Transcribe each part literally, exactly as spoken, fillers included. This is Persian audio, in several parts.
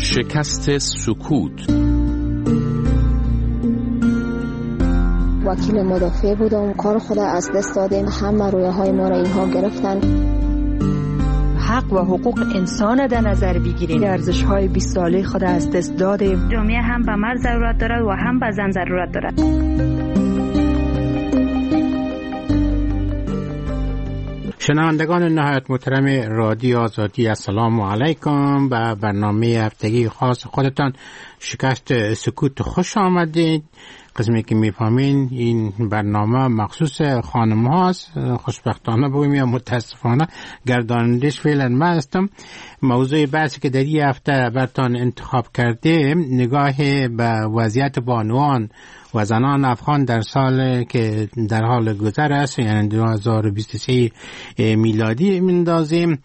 شکست سکوت. وکیل مدافع بودم، کار خود از دست دادیم، همه رویه های ما را اینها گرفتن. حق و حقوق انسان در نظر بگیریم، ارزش های بیست ساله خود از دست دادیم. جامعه هم به مرد ضرورت دارد و هم به زن ضرورت دارد. شنوندگان نهایت محترم رادیو آزادی، السلام علیکم. و برنامه هفتگی خاص خودتان شکست سکوت خوش آمدید. قسمی که میفهمین این برنامه مخصوص خانم هاست، خوشبختانه بگویم یا متاسفانه گردانندش فعلا من هستم. موضوع بحثی که در این هفته برتان انتخاب کرده نگاه به وضعیت بانوان و زنان افغان در سال که در حال گذر است، یعنی دو هزار و بیست و سه میلادی میندازیم.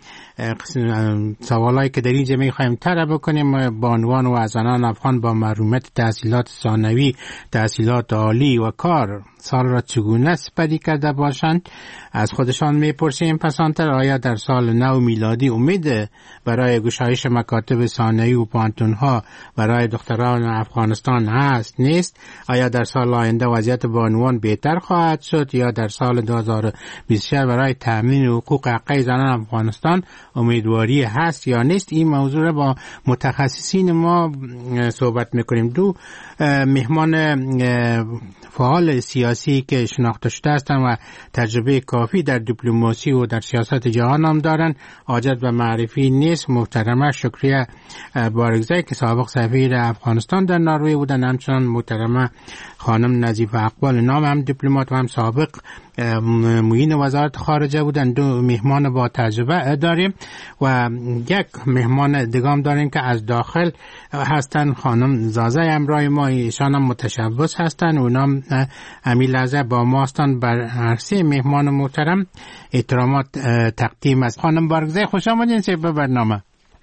سوالایی که در اینجا میخوایم طرح بکنیم، بانوان و زنان افغان با محرومیت تحصیلات ثانوی، تحصیلات عالی و کار سال را چگونه سپری کرده باشند از خودشان میپرسیم. پسانتر آیا در سال نو میلادی امید برای گشایش مکاتب ثانوی و پانتونها برای دختران افغانستان هست نیست؟ آیا در سال آینده وضعیت بانوان بهتر خواهد شد یا در سال دو هزار و بیست و شش برای تامین حقوق حقوق زنان افغانستان امیدواری هست یا نیست؟ این موضوع را با متخصصین ما صحبت میکنیم. دو مهمان فعال سیاسی که شناخته شده هستند و تجربه کافی در دیپلماسی و در سیاست جهان هم دارند، حاجت به معرفی نیست. محترمه شکریه بارگزای که سابق سفیر افغانستان در نروژ بودند، همچنان محترمه خانم نظیفه اقبال نام، هم دیپلمات و هم سابق معین وزارت خارجه بودند. دو مهمان با تجربه داریم و یک مهمان دیگه داریم که از داخل هستن، خانم زازه امرای ما، ایشان هم متشبث هستن، اونام همین لحظه با ما هستن. بر هر سه مهمان محترم احترامات تقدیم است. خانم بارگزای خوش آمدین به برنامه.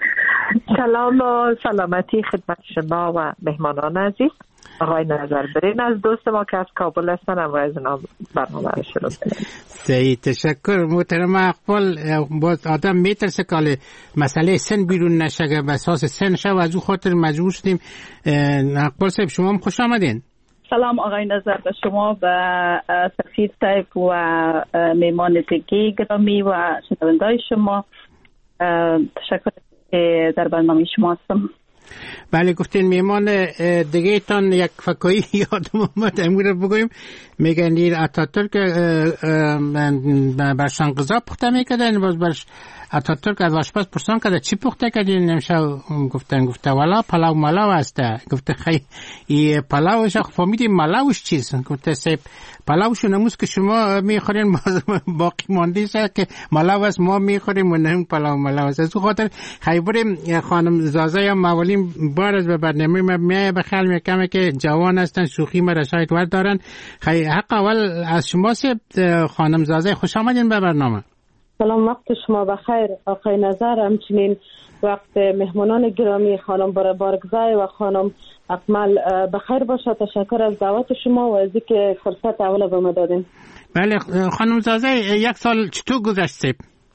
سلام و سلامتی خدمت شما و مهمانان عزیز. آقای نظر برین از دوست ما که از کابل هستن، هم از نام برنامه رو شروع کنیم. سعی تشکر. محترم اقبال، باز آدم میترسه که مسئله سن بیرون نشه، به اساس سن شه و از او خاطر مجبور شدیم. اقبال صاحب شما هم خوش آمدین. سلام آقای نظر به شما و سفیر صاحب و میمان دیگه گرامی و شنوندای شما. تشکر که در برنامه شما هستم. بله گفتین میمان دیگه تان یک فکایی یادم آمد، امور بگویم. میگن دیر اتاتورک برشان غذا پخته میکردن، باز برش اتاتورک از آشپز پرسان کرده چی پخته کردین؟ نمیشه گفتن گفته والا پلاو ملاو هسته. گفته خیلی این پلاوش فهمیدیم ملاوش چیست؟ گفته سیب پلاوشو نموز که شما میخورین باقی مانده است که ملاو است ما میخوریم و نه پلاو ملاو است. از خاطر خیلی بریم خانم زازه یا مولیم بار از به برنامه ما میای بخیل میکنم که جوان هستن، شوخی ما را شاید ورد دارن. خیلی حق اول از شما سیب خانم زازه خوش آمدین به برنامه. سلام، وقت شما بخیر آقای نظر، همچنین وقت مهمانان گرامی خانم بارگزای و خانم اکمل بخیر باشه. تشکر از دعوت شما و از اینکه فرصت اول به ما دادین. بله خانم زازه، یک سال چطور گذشت؟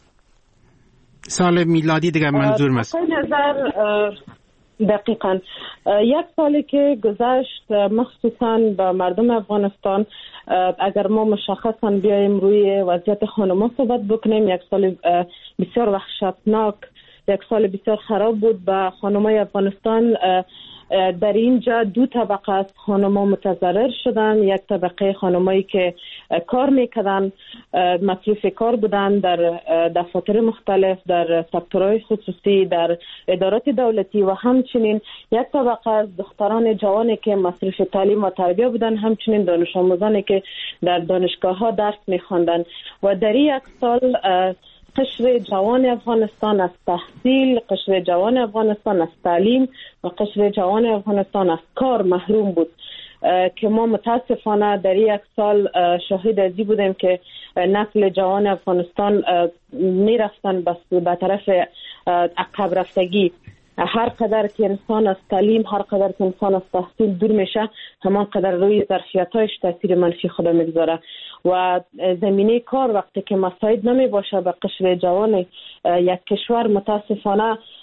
سال میلادی دیگه منظور است. آقای نظر دقیقاً یک سالی که گذشت مخصوصاً به مردم افغانستان، اگر ما مشخصاً بیایم روی وضعیت خانم‌ها صحبت بکنیم، یک سال بسیار وحشتناک، یک سال بسیار خراب بود به خانم‌های افغانستان. در اینجا دو طبقه از خانم‌ها متضرر شدن. یک طبقه خانمایی که کار میکردن، مصروف کار بودن در دفاتر مختلف، در سکتورهای خصوصی، در ادارات دولتی، و همچنین یک طبقه از دختران جوانی که مصروف تعلیم و تربیت بودن، همچنین دانش آموزانی که در دانشگاه‌ها درس می‌خواندن. و در یک سال قشر جوان افغانستان از تحصیل، قشر جوان افغانستان از تعلیم و قشر جوان افغانستان از کار محروم بود که ما متاسفانه در یک سال شاهد ازی بودیم که نسل جوان افغانستان می رفتن به طرف عقب رفتگی. هر قدر که انسان از تعلیم، هر قدر که انسان از تحصیل دور میشه، همان قدر روی ظرفیت‌هایش تاثیر منفی خود میگذاره. و زمینه کار وقتی که مساعد نمی باشه به قشر جوان یک کشور، متاسفانه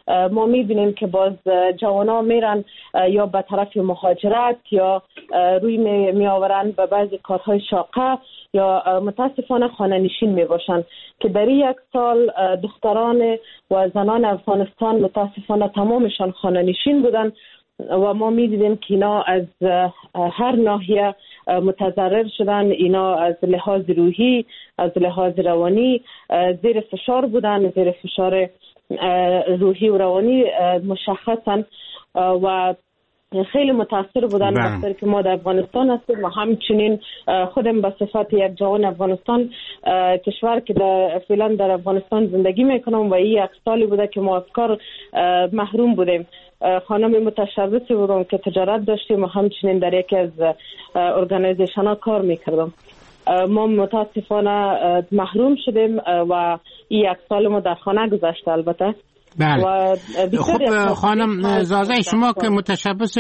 ما میبینیم که باز جوانا میرن یا به طرف مهاجرت یا روی می آورن به بعضی کارهای شاقه یا متاسفانه خانه نشین می باشن که در یک سال دختران و زنان افغانستان متاسفانه تمامشان خانه نشین بودن و ما می دیدیم که اینا از هر ناحیه متضرر شدن. اینا از لحاظ روحی، از لحاظ روانی زیر فشار بودن، زیر فشار روحی و روانی مشخصا و خیلی متاثر بودن. وقتی که ما در افغانستان هستیم و همچنین خودم به صفت یک جوان افغانستان کشور که در فعلا در افغانستان زندگی میکنم و این یک سالی بوده که ما از کار محروم بودیم. خانم متشبثی بودم که تجارت داشتیم و همچنین در یکی از ارگانیزیشن ها کار میکردم. ما متاسفانه محروم شدیم و این یک سال ما در خانه گذشته. البته بله. خب خانم زازه، شما که متشبث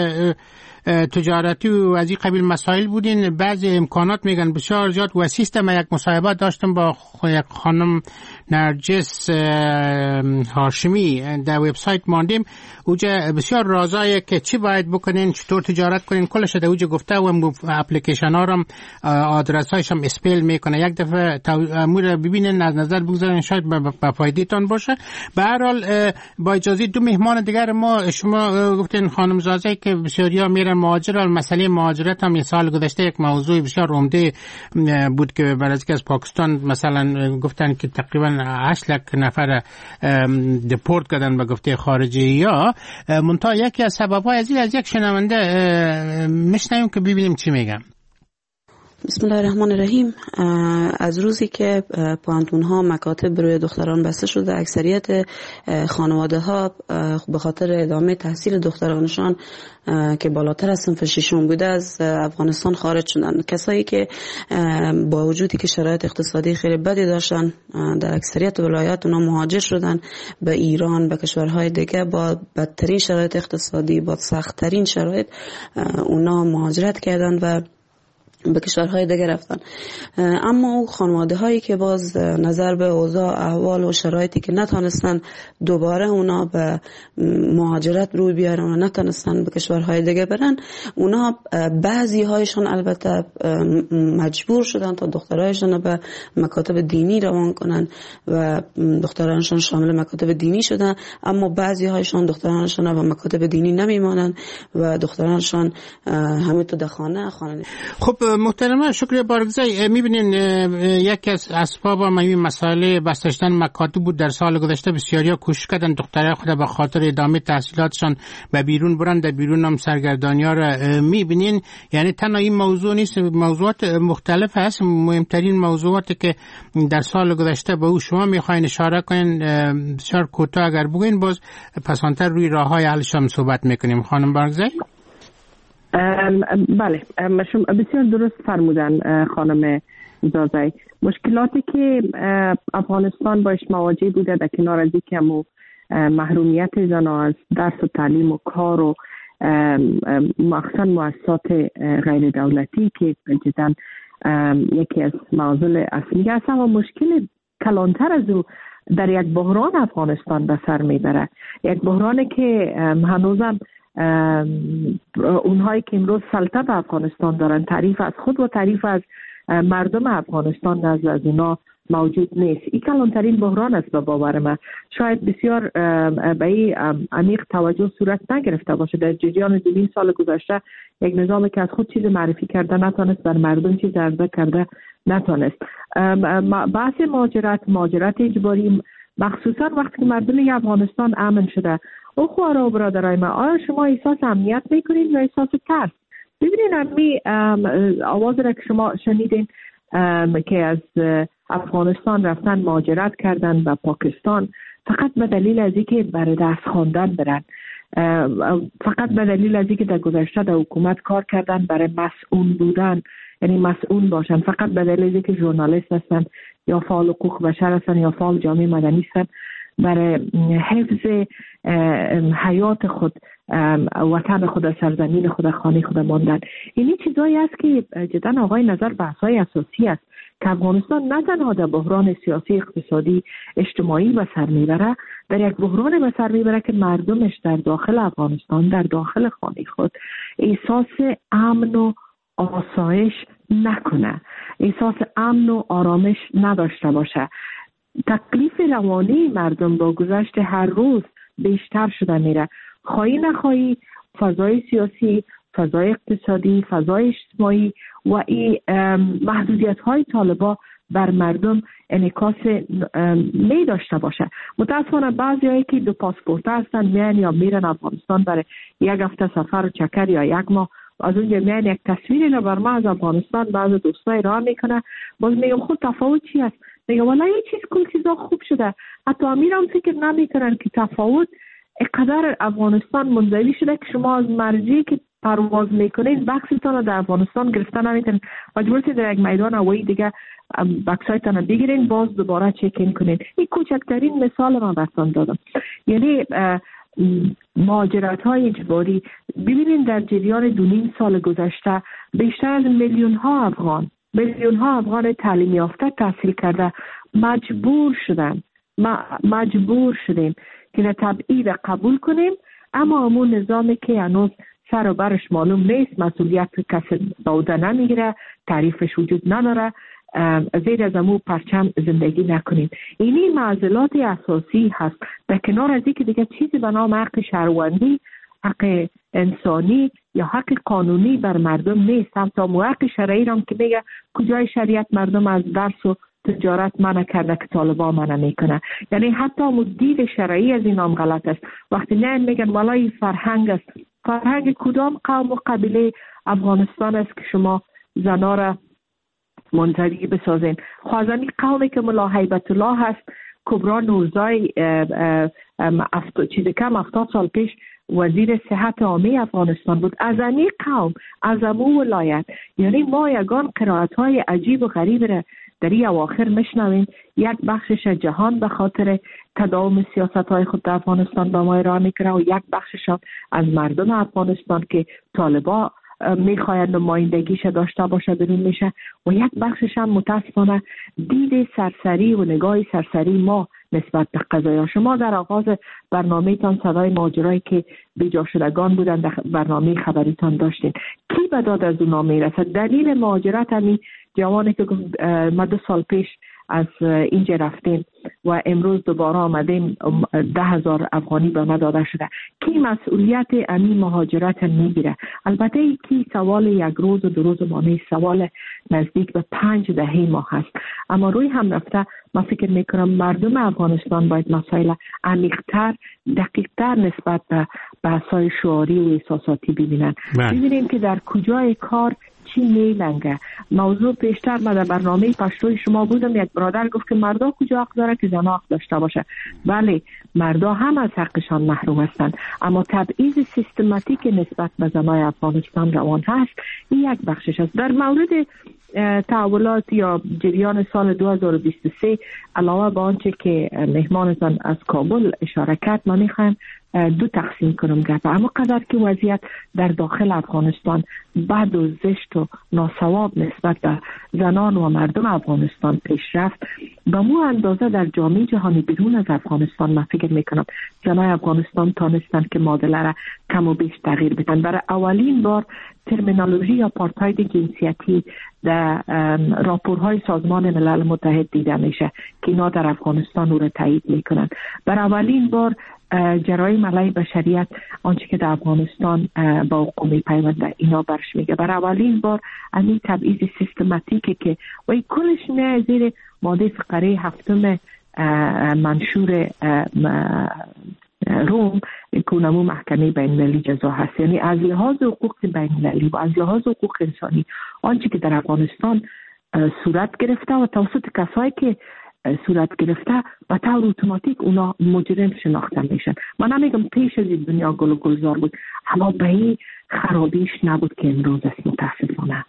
تجارتی و از این قبیل مسائل بودین، بعضی امکانات میگن بسیار زیاد وسیع است. من یک مصاحبه داشتم با یک خانم نرجس هاشمی در وبسایت ماندیم، اوجا بسیار رازایه که چی باید بکنین، چطور تجارت کنین، کلش در اوجا گفته و اپلیکیشن ها هم آدرس هایش هم اسپیل میکنه. یک دفعه امور ببینین، از نظر بگذارین، شاید به فایده تان باشه. به هر حال با اجازه دو مهمان دیگر ما، شما گفتین خانم زازه که بسیاریا میرن مهاجرت، مسئله مهاجرت هم یه سال گذشته یک موضوع بسیار عمده بود که برای از پاکستان مثلا گفتن که تقریبا هشت لک نفر دپورت کردن به گفته خارجی ها. منتها یکی از سبب‌های از این از یک شنونده میشنویم که ببینیم چی میگم. بسم الله الرحمن الرحیم. از روزی که پانتون ها مکاتب روی دختران بسته شده، اکثریت خانواده ها به خاطر ادامه تحصیل دخترانشان که بالاتر از صنف ششم بوده از افغانستان خارج شدن. کسایی که با وجودی که شرایط اقتصادی خیلی بدی داشتن در اکثریت ولایات اونا مهاجر شدن به ایران، به کشورهای دیگه با بدترین شرایط اقتصادی، با سخت‌ترین شرایط اونا مهاجرت کردن و به کشورهای دیگه رفتن. اما او خانواده هایی که باز نظر به اوضاع احوال و شرایطی که نتونستن دوباره اونا به مهاجرت روی بیارن و نتونستن به کشورهای دیگه برن، اونا بعضی هایشان البته مجبور شدن تا دخترایشان به مکاتب دینی روان کنن و دخترانشان شامل مکاتب دینی شدن، اما بعضی هایشان دخترانشان به مکاتب دینی نمیمانن و دخترانشان همه تو در خانه خانه. خب محترمه شکر بارگزای، میبینین یکی از اسباب مهمی مسئله بستشتن مکاتب بود. در سال گذشته بسیاریا کوشش کردن دخترای خود به خاطر ادامه تحصیلاتشان به بیرون برن، در بیرون هم سرگردانی‌ها را میبینین. یعنی تنها این موضوع نیست، موضوعات مختلف هست. مهمترین موضوعاتی که در سال گذشته به او شما میخواین اشاره کنین بسیار کوتاه اگر بگوین، باز پسانتر روی راههای حلش هم صحبت میکنیم. خانم بارگزای. بله، بسیار درست فرمودن خانم زازه. مشکلاتی که افغانستان باش مواجه بوده در کنار از اینکه همو محرومیت زنان از درس و تعلیم و کار و مخصوصا مؤسسات غیر دولتی که جدا یکی از معضل اصلی هست، و مشکل کلانتر از او در یک بحران افغانستان به سر میبره. یک بحرانی که هنوزم اونهایی که امروز سلطه افغانستان دارن تعریف از خود و تعریف از مردم افغانستان نزد از اونا موجود نیست. این کلانترین بحران است به باور من. شاید بسیار به این عمیق توجه صورت نگرفته باشه. در جریان دو سال گذشته یک نظامی که از خود چیز معرفی کرده نتونست، بر مردم چیز عرضه کرده نتونست. بحث مهاجرت، مهاجرت اجباری، مخصوصا وقتی که مردم افغانستان امن شده، او خوارا و برادرای من، آیا شما احساس امنیت میکنید یا احساس ترس؟ ببینید امی آواز را که شما شنیدین که از افغانستان رفتن مهاجرت کردن به پاکستان فقط به دلیل از اینکه برای درس خواندن برن، فقط به دلیل از اینکه در گذشته در حکومت کار کردن برای مسئول بودن، یعنی مسئول باشن، فقط به دلیل از اینکه ژورنالیست هستن یا فعال حقوق بشر هستن یا فعال جامعه مدنی هستن، برای حفظ حیات خود، وطن خود، سرزمین خود، خانه خود ماندن. این چیزایی است که جدا آقای نظر بحث‌های اساسی است که افغانستان نه تنها در بحران سیاسی، اقتصادی، اجتماعی به سر میبره، در یک بحران به سر میبره که مردمش در داخل افغانستان، در داخل خانه خود احساس امن و آسایش نکنه، احساس امن و آرامش نداشته باشه. تکلیف روانی مردم با گذشت هر روز بیشتر شده میره. خواهی نخواهی فضای سیاسی، فضای اقتصادی، فضای اجتماعی و این محدودیت های طالبان بر مردم انعکاس می داشته باشه. متاسفانه بعضی هایی که دو پاسپورت هستن میان یا میرن افغانستان برای یک هفته سفر و چکر یا یک ماه، از اونجا میان یک تصویری رو بر ما از افغانستان بعض دوستای راه میکنه. باز میگم خود تفاوت چی است؟ میگم والا یه چیز کل چیزا خوب شده. حتی امیرم فکر نمیکنن که تفاوت اقدر افغانستان منزوی شده که شما از مرجعی که پرواز میکنین بکستان رو در افغانستان گرفتن نمیتونین، مجبورید در یک میدان هوایی دیگه بکسایتان رو بگیرین، باز دوباره چکین کنین. این کوچکترین مثال من براتون دادم. یعنی مهاجرت های اجباری، ببینین در جریان دو نیم سال گذشته بیشتر از میلیون ها افغان میلیون ها افغان تعلیم یافته تحصیل کرده مجبور شدن مجبور شدیم که تبعید قبول کنیم، اما همون نظامی که هنوز سر و برش معلوم نیست، مسئولیت کسی داده نمیگیره، تعریفش وجود نداره، زیر از امو پرچم زندگی نکنیم. اینی معضلات اساسی هست. در کنار از اینکه دیگه چیزی به نام حق شهروندی، حق انسانی یا حق قانونی بر مردم نیست. هم تا حق شرعی هم که میگه کجای شریعت مردم از درس و تجارت منع کرده که طالبان منع میکنه. یعنی حتی مدید شرعی از این هم غلط است. وقتی نه میگن والای فرهنگ است، فرهنگ کدام قوم و قبیله افغانستان است که شما زنا را منزوی بسازین؟ خوازمی قومی که ملا هیبت الله هست، کبرا نورزای چیز کم هفتاد سال پیش وزیر صحت عامه افغانستان بود، از امی قوم، از امو ولایت. یعنی ما یگان قرائت های عجیب و غریب را در این اواخر میشنویم. یک بخشش جهان به خاطر تداوم سیاست های خود در افغانستان به ما ارائه میکنه و یک بخشش از مردم افغانستان که طالبان میخواید نمایندگیش داشته باشه بیرون میشه و یک بخشش هم متاسفانه دید سرسری و نگاه سرسری ما نسبت به قضایا. شما در آغاز برنامه تان صدای ماجرایی که بیجا شدگان بودن در برنامه خبریتان داشتین. کی به داد از اونا میرسد؟ دلیل مهاجرت همین جوانی که ما دو سال پیش از اینجا رفتیم و امروز دوباره آمدیم، ده هزار افغانی به ما داده شده. کی مسئولیت امی مهاجرت میگیره؟ البته ای کی سوال یک روز و دو روز ما نیست، سوال نزدیک به پنج دهه ما هست. اما روی هم رفته ما فکر میکنم مردم افغانستان باید مسائل عمیق‌تر، دقیق‌تر نسبت به بحث‌های شعاری و احساساتی ببینن. ببینیم که در کجای کار چی میلنگه. موضوع پیشتر ما در برنامه پشتوی شما بودم، یک برادر گفت که مردا کجا حق داره که زنا حق داشته باشه. بله، مردا هم از حقشان محروم هستند، اما تبعیض سیستماتیک نسبت به زنای افغانستان روان هست. این یک بخشش است. در مورد تحولات یا جریان سال دو هزار و بیست و سه، علاوه به آنچه که مهمانتان از کابل اشاره کرد، ما میخوایم دو تقسیم کنم گپ. اما قدر که وضعیت در داخل افغانستان بد و زشت و ناسواب نسبت به زنان و مردم افغانستان پیش رفت، به مو اندازه در جامعه جهانی بیرون از افغانستان من فکر میکنم زنای افغانستان تانستن که معادله را کم و بیش تغییر بدن. برای اولین بار ترمینولوژی یا آپارتاید جنسیتی در راپورهای سازمان ملل متحد دیده میشه که اینا در افغانستان رو تایید میکنن. برای اولین بار جرایم علیه بشریت، آنچه که در افغانستان با حقوق میپیونده، اینا برش میگه. برای اولین بار همین تبعیض سیستماتیکه که و این کلش میاد زیر ماده فقره هفتم منشور روم که نمو محکمه بین المللی جزا هست. یعنی از لحاظ حقوق بین المللی و از لحاظ حقوق انسانی آنچه که در افغانستان صورت گرفته و توسط کسایی که صورت گرفته و طور اتوماتیک اونا مجرم شناخته میشن. من نمیگم پیش از این دنیا گل و گلزار بود، اما به این خرابیش نبود که امروز است. متاسفانه.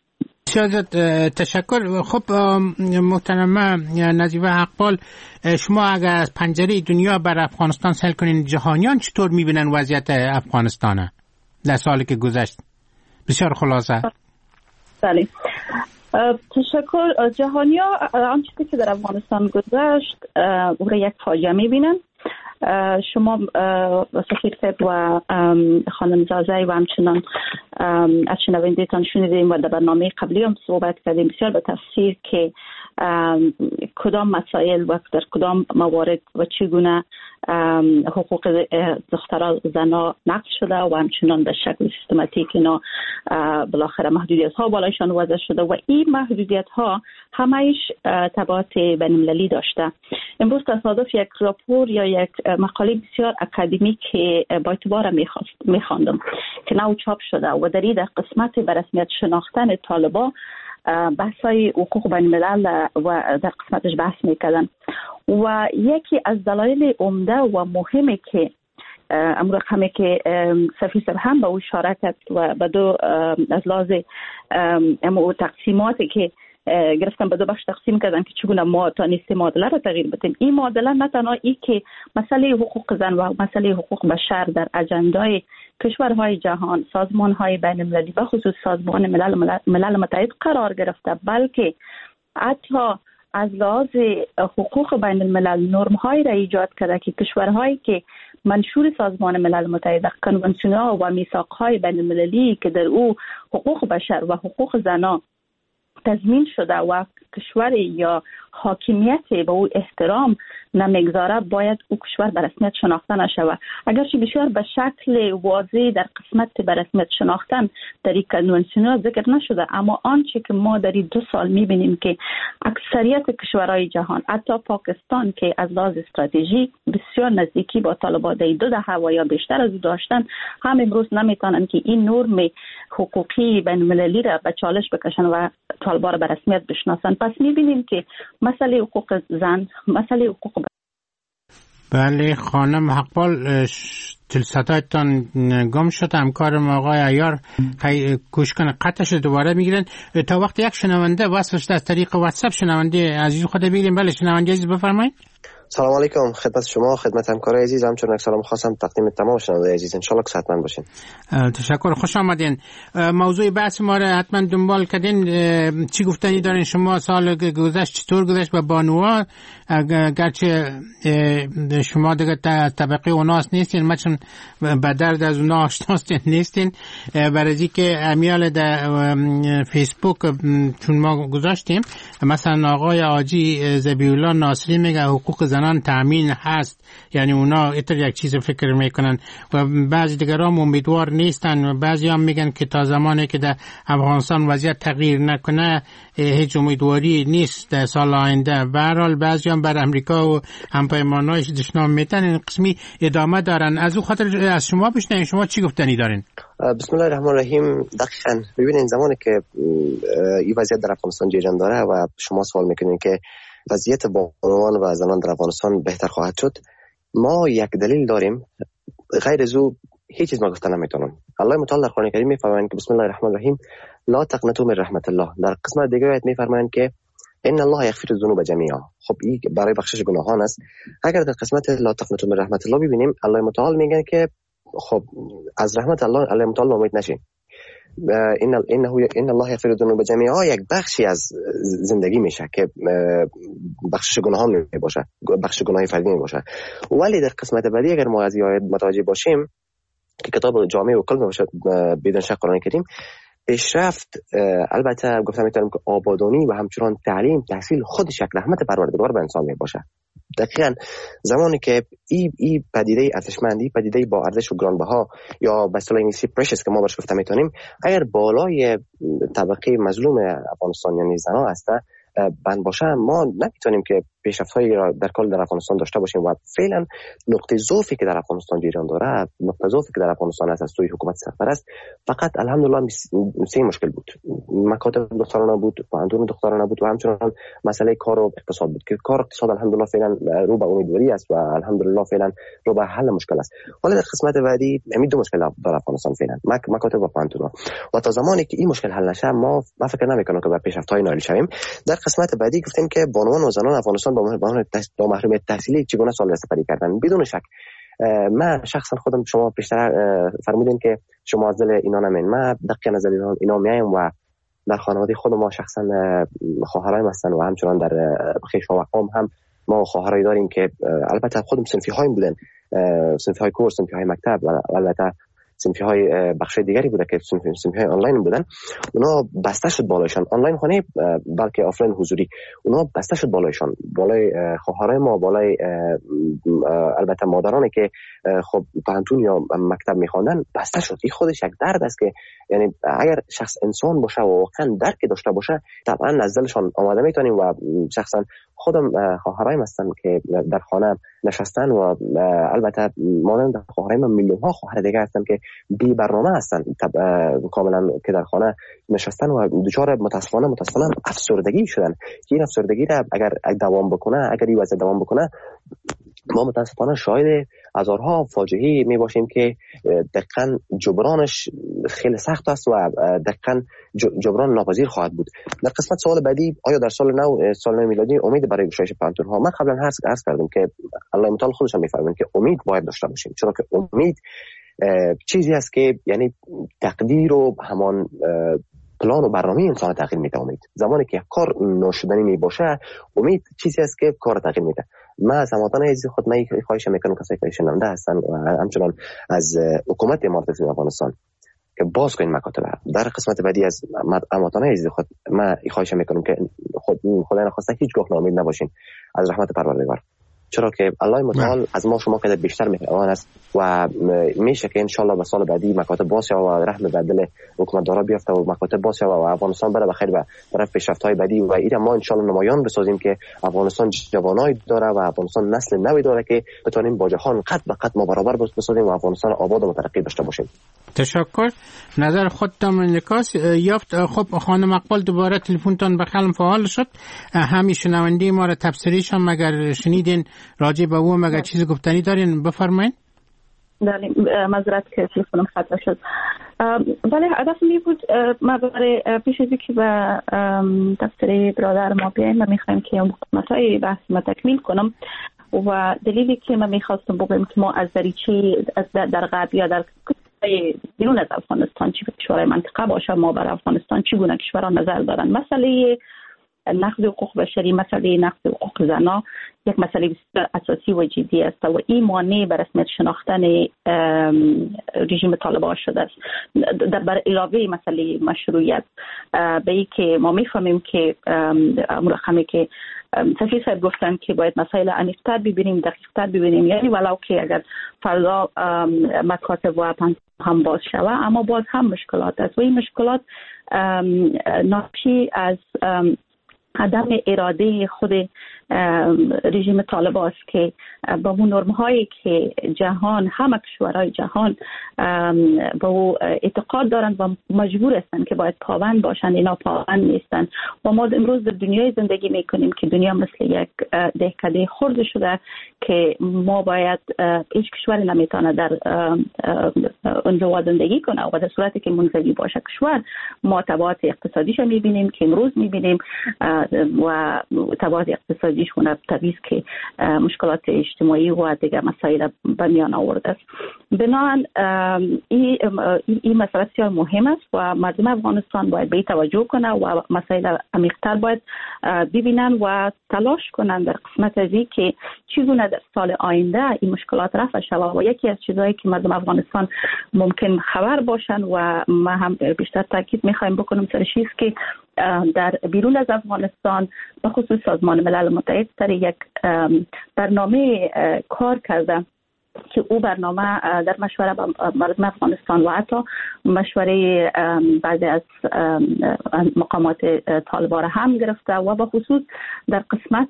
تشکر. خب محترمه نظیفه اقبال، شما اگر از پنجره دنیا بر افغانستان سل کنین، جهانیان چطور میبینن وضعیت افغانستانه در سالی که گذشت؟ بسیار خلاصه. بله، تشکر. جهانیا آن چیزی که در افغانستان گذشت او را یک فاجعه می‌بینن. شما سفیر صاحب و خانم زازای و همچنان از شنوندگان شنیدیم و در برنامه قبلی هم صحبت کردیم بسیار به تفصیل که کدام مسائل و در کدام موارد و چگونه حقوق دختران زنا نقض شده و همچنان به شکل سیستماتیک اینا بالاخره محدودیت ها بالایشان وضع شده و این محدودیت ها همه‌اش تبعات بین المللی داشته. امروز تصادف یک راپور یا یک مقاله بسیار اکادمیک که با اعتبار میخواندم که نو چاپ شده و در این قسمت به رسمیت شناختن طالبان بحثای حقوق بین الملل و در قسمتش بحث میکردن و یکی از دلایل عمده و مهمی که امر رقمی که سفیر صاحب هم به او اشاره کرد و به دو از لحاظ امو تقسیماتی که گرفتن به دو بخش تقسیم کردن که چگونه ما تا نیست معادله را تغییر بدیم. این معادله نه تنها ای که مسئله حقوق زن و مسئله حقوق بشر در اجندای کشورهای جهان، سازمانهای بین المللی و خصوص سازمان ملل, ملل متحد قرار گرفته، بلکه حتی از لحاظ حقوق بین الملل نرم‌هایی را ایجاد کرده که کشورهایی که منشور سازمان ملل متحد، کنوانسیون‌ها و میثاق‌های بین المللی که در او حقوق بشر و حقوق زنان تضمین شده و کشور یا حاکمیت به او احترام نمیگذاره باید او کشور به رسمیت شناخته نشود. اگرچه بسیار به شکل واضح در قسمت به رسمیت شناختن در این کنوانسیون ذکر نشده، اما آنچه که ما در این دو سال میبینیم که اکثریت کشورهای جهان، حتی پاکستان که از لحاظ استراتژی بسیار نزدیکی با طالبان در دو دهه و یا بیشتر از او داشتن، هم امروز نمیتونن که این نرم حقوقی بین المللی را به چالش بکشن و طالبان را به رسمیت بشناسن. پس میبینیم که مسئله حقوق زن، مسئله حقوق بله. خانم حقبال تلساتایتان گم شد، همکار ما آقای عیار کوشش کنه قطعش دوباره میگیرن. تا وقت یک شنونده وصلش از طریق واتساپ شنونده عزیز خود بگیریم. بله شنونده عزیز بفرمایید. سلام علیکم خدمت شما، خدمت همکارای عزیز، همچنین سلام خاصم تقدیم تمام شنوندگان عزیز، ان شاء الله که صحتمند باشین. تشکر، خوش آمدین. موضوع بحث ما را حتما دنبال کردین. چی گفتنی دارین شما؟ سال گذشت چطور گذشت با بانوها؟ گرچه شما دیگه طبقه اوناس نیستین، ما چون به درد از اونا آشناستین نیستین، برای که امیال در فیسبوک چون ما گذاشتیم مثلا آقای آجی زبیولا ناصری میگه حقوق زنان تامین هست، یعنی اونا ایتر یک چیز فکر میکنن و بعضی دیگران امیدوار نیستن و بعضی هم میگن که تا زمانی که در افغانستان وضعیت تغییر نکنه هیچ امیدواری نیست در سال آینده. به هر حال بعضی هم بر امریکا و همپیمانایش دشنام میتن، این قسمی ادامه دارن. از او خاطر از شما بشنویم شما چی گفتنی دارین؟ بسم الله الرحمن الرحیم. دقیقاً ببینید زمانی که این وضعیت در افغانستان جریان داره و شما سوال میکنین که وضعیت بانوان و زنان در افغانستان بهتر خواهد شد، ما یک دلیل داریم، غیر از او هیچ چیز ما گفتن نمیتونم. الله متعال در قرآن کریم میفرمایند که بسم الله الرحمن الرحیم لا تقنطوا من رحمت الله. در قسمت دیگه آیه میفرمایند که ان الله یغفر الذنوب جمیعا. خب این برای بخشش گناهان است. اگر در قسمت لا تقنطوا من رحمت الله ببینیم، الله متعال میگه که خب از رحمت الله الله متعال امید نشین. این انه ان الله یغفر الذنوب جمیعا یک بخشی از زندگی میشه که بخشش گناهان می باشه، بخش گناهی فردی می باشه. ولی در قسمت بعدی اگر ما از این آیه متوجه باشیم که کتاب جامع و کل باشه بدون شک قرآن کریم، پیشرفت البته گفتم میتونم که آبادانی و همچنان تعلیم تحصیل خودش یک رحمت پروردگار به انسان می باشه. دقیقاً زمانی که ای ای پدیده ارزشمندی، پدیده با ارزش و گرانبها یا به اصطلاح انگلیسی پرشس که ما برش گفته میتونیم، اگر بالای طبقه مظلوم افغانستان یعنی زنا هسته بند باشه، ما نمیتونیم که پیشرفت‌هایی را در کل در افغانستان داشته باشیم و فعلا نقطه ضعفی که در افغانستان جریان داره، نقطه ضعفی که در افغانستان است از سوی حکومت سرپرست، فقط الحمدلله سه مشکل بود. مکاتب دخترانه بود، پاندون دخترانه بود و همچنان مسئله کار و اقتصاد بود که کار اقتصاد الحمدلله فعلا رو به امیدواری است و الحمدلله فعلا رو به حل مشکل است. ولی در قسمت بعدی همین دو مشکل در افغانستان فعلا مکاتب و پاندون و تا زمانی که این مشکل حل نشه ما ما فکر نمی‌کنم که به پیشرفت‌های نایل شویم. در قسمت بعدی گفتیم که بانوان و زنان افغانستان با محرومیت تحصیلی چگونه سال استفاده کردن. بدون شک من شخصا خودم، شما بیشتر فرمودین که شما از دل اینا نمین، من دقیقاً از دل اینا میایم و در خانواده خود ما شخصا خواهرایم هستن و همچنان در خویش و مقام هم ما خواهرایی داریم که البته خودم صنفی هایم بودن، صنفی های کورس، صنفی های مکتب و البته صنفی های بخش دیگری بوده که صنفی های آنلاین بودن. اونا بسته شد بالایشان، آنلاین خانه بلکه آفلاین حضوری، اونا بسته شد بالایشان، بالای خواهرای ما، بالای البته مادرانی که خب پانتون یا مکتب میخواندن بسته شد. این خودش یک درد است که یعنی اگر شخص انسان باشه و واقعا درک داشته باشه طبعا از دلشان آماده میتونیم. و شخصا خودم خواهرایم هستن که در خانه نشستن و البته مانند خواهرایم میلیون ها خواهر دیگه هستن که بی برنامه هستن کاملا که در خانه نشستن و دچار متاسفانه متاسفانه افسردگی شدن که این افسردگی را اگر دوام بکنه، اگر این وضع دوام بکنه، ما متاسفانه شاهد هزارها فاجعه می باشیم که دقیقاً جبرانش خیلی سخت است و دقیقاً جبران ناپذیر خواهد بود. در قسمت سوال بعدی، آیا در سال نو سال نو میلادی امید برای گشایش پانتون ها؟ من قبلا عرض عرض کردم که الله متعال خودشون میفرمایند که امید باید داشته باشیم، چرا که امید چیزی است که یعنی تقدیر و همان پلان و برنامه انسان تغییر میده. امید زمانی که کار ناشدنی می باشه، امید چیزی است که کار تغییر میده. من از هموطنان عزیز خود من خواهش میکنم کسایی که شنونده هستن و همچنان از حکومت امارات اسلامی افغانستان که باز کنین مکاتب. در قسمت بعدی از هموطنان عزیز خود من خواهش میکنم که خود خدای نخواسته هیچگاه ناامید نباشین از رحمت پروردگار، چرا که الله متعال از ما شما که بیشتر مهربان است و میشه که ان شاء الله به سال بعدی مکاتب باز شه و رحم به دل حکومت دارا بیفته و مکاتب باز شه و افغانستان بره بخیر و طرف پیشرفت‌های بعدی و اینا ما ان شاء الله نمایان بسازیم که افغانستان جوانای داره و افغانستان نسل نوی داره که بتونیم با جهان قد به قد ما برابر بسازیم و افغانستان آباد و مترقی داشته باشیم. تشکر. نظر خودتان انعکاس یافت. خب خانم مقبول دوباره تلفنتان به خلم فعال شد. همین شنونده ما را تفسیریش هم مگر شنیدین راجع به او مگر چیزی گفتنی دارین بفرمایید. بله معذرت که تلفنم خطا شد. ولی هدف می بود ما برای پیش از اینکه به دفتر برادر ما بیایم ما میخوایم که اون مسائل بحث ما تکمیل کنم و دلیلی که ما میخواستم بگم که ما از دریچه در غرب یا در بیرون از افغانستان چی کشورهای منطقه باشه ما بر افغانستان چگونه کشورها نظر دارن. مسئله نقض حقوق بشری، مسئله نقض حقوق زنا یک مسئله بسیار اساسی و جدی است و این مانع بر رسمیت شناختن رژیم طالبان شده است. در بر علاوه مسئله مشروعیت به این که ما میفهمیم که مرخمی که سفیر صاحب گفتن که باید مسائل عمیق‌تر ببینیم، دقیق‌تر ببینیم، یعنی ولو که اگر فردا مکاتب و پانتون هم باز شود اما باز هم مشکلات است و این مشکلات ناشی از عدم اراده خود رژیم طالبان است که با اون نرم‌هایی که جهان همه کشورهای جهان با او اعتقاد دارند و مجبور هستند که باید پابند باشند، اینا پابند نیستند و ما امروز در دنیای زندگی میکنیم که دنیا مثل یک دهکده خرد شده که ما باید هیچ کشوری نمیتونه در اونجا زندگی کنه و در صورتی که منزوی باشه کشور ما تبعات اقتصادیش میبینیم که امروز میبینیم و تبعات اقتصادی شونه طبیعی که مشکلات اجتماعی و دیگر مسائل به میان آورده است. بنابراین این این مسئله بسیار مهم است و مردم افغانستان باید به توجه کنند و مسائل عمیق‌تر باید ببینند و تلاش کنند در قسمت از این که چگونه در سال آینده این مشکلات رفع شود و یکی از چیزهایی که مردم افغانستان ممکن خبر باشند و ما هم بیشتر تاکید می‌خوایم بکنیم سرش است که در بیرون از افغانستان به خصوص سازمان ملل متحد سر یک برنامه کار کرده که او برنامه در مشوره با مردم افغانستان و حتی مشوره بعضی از مقامات طالبان هم گرفته و به خصوص در قسمت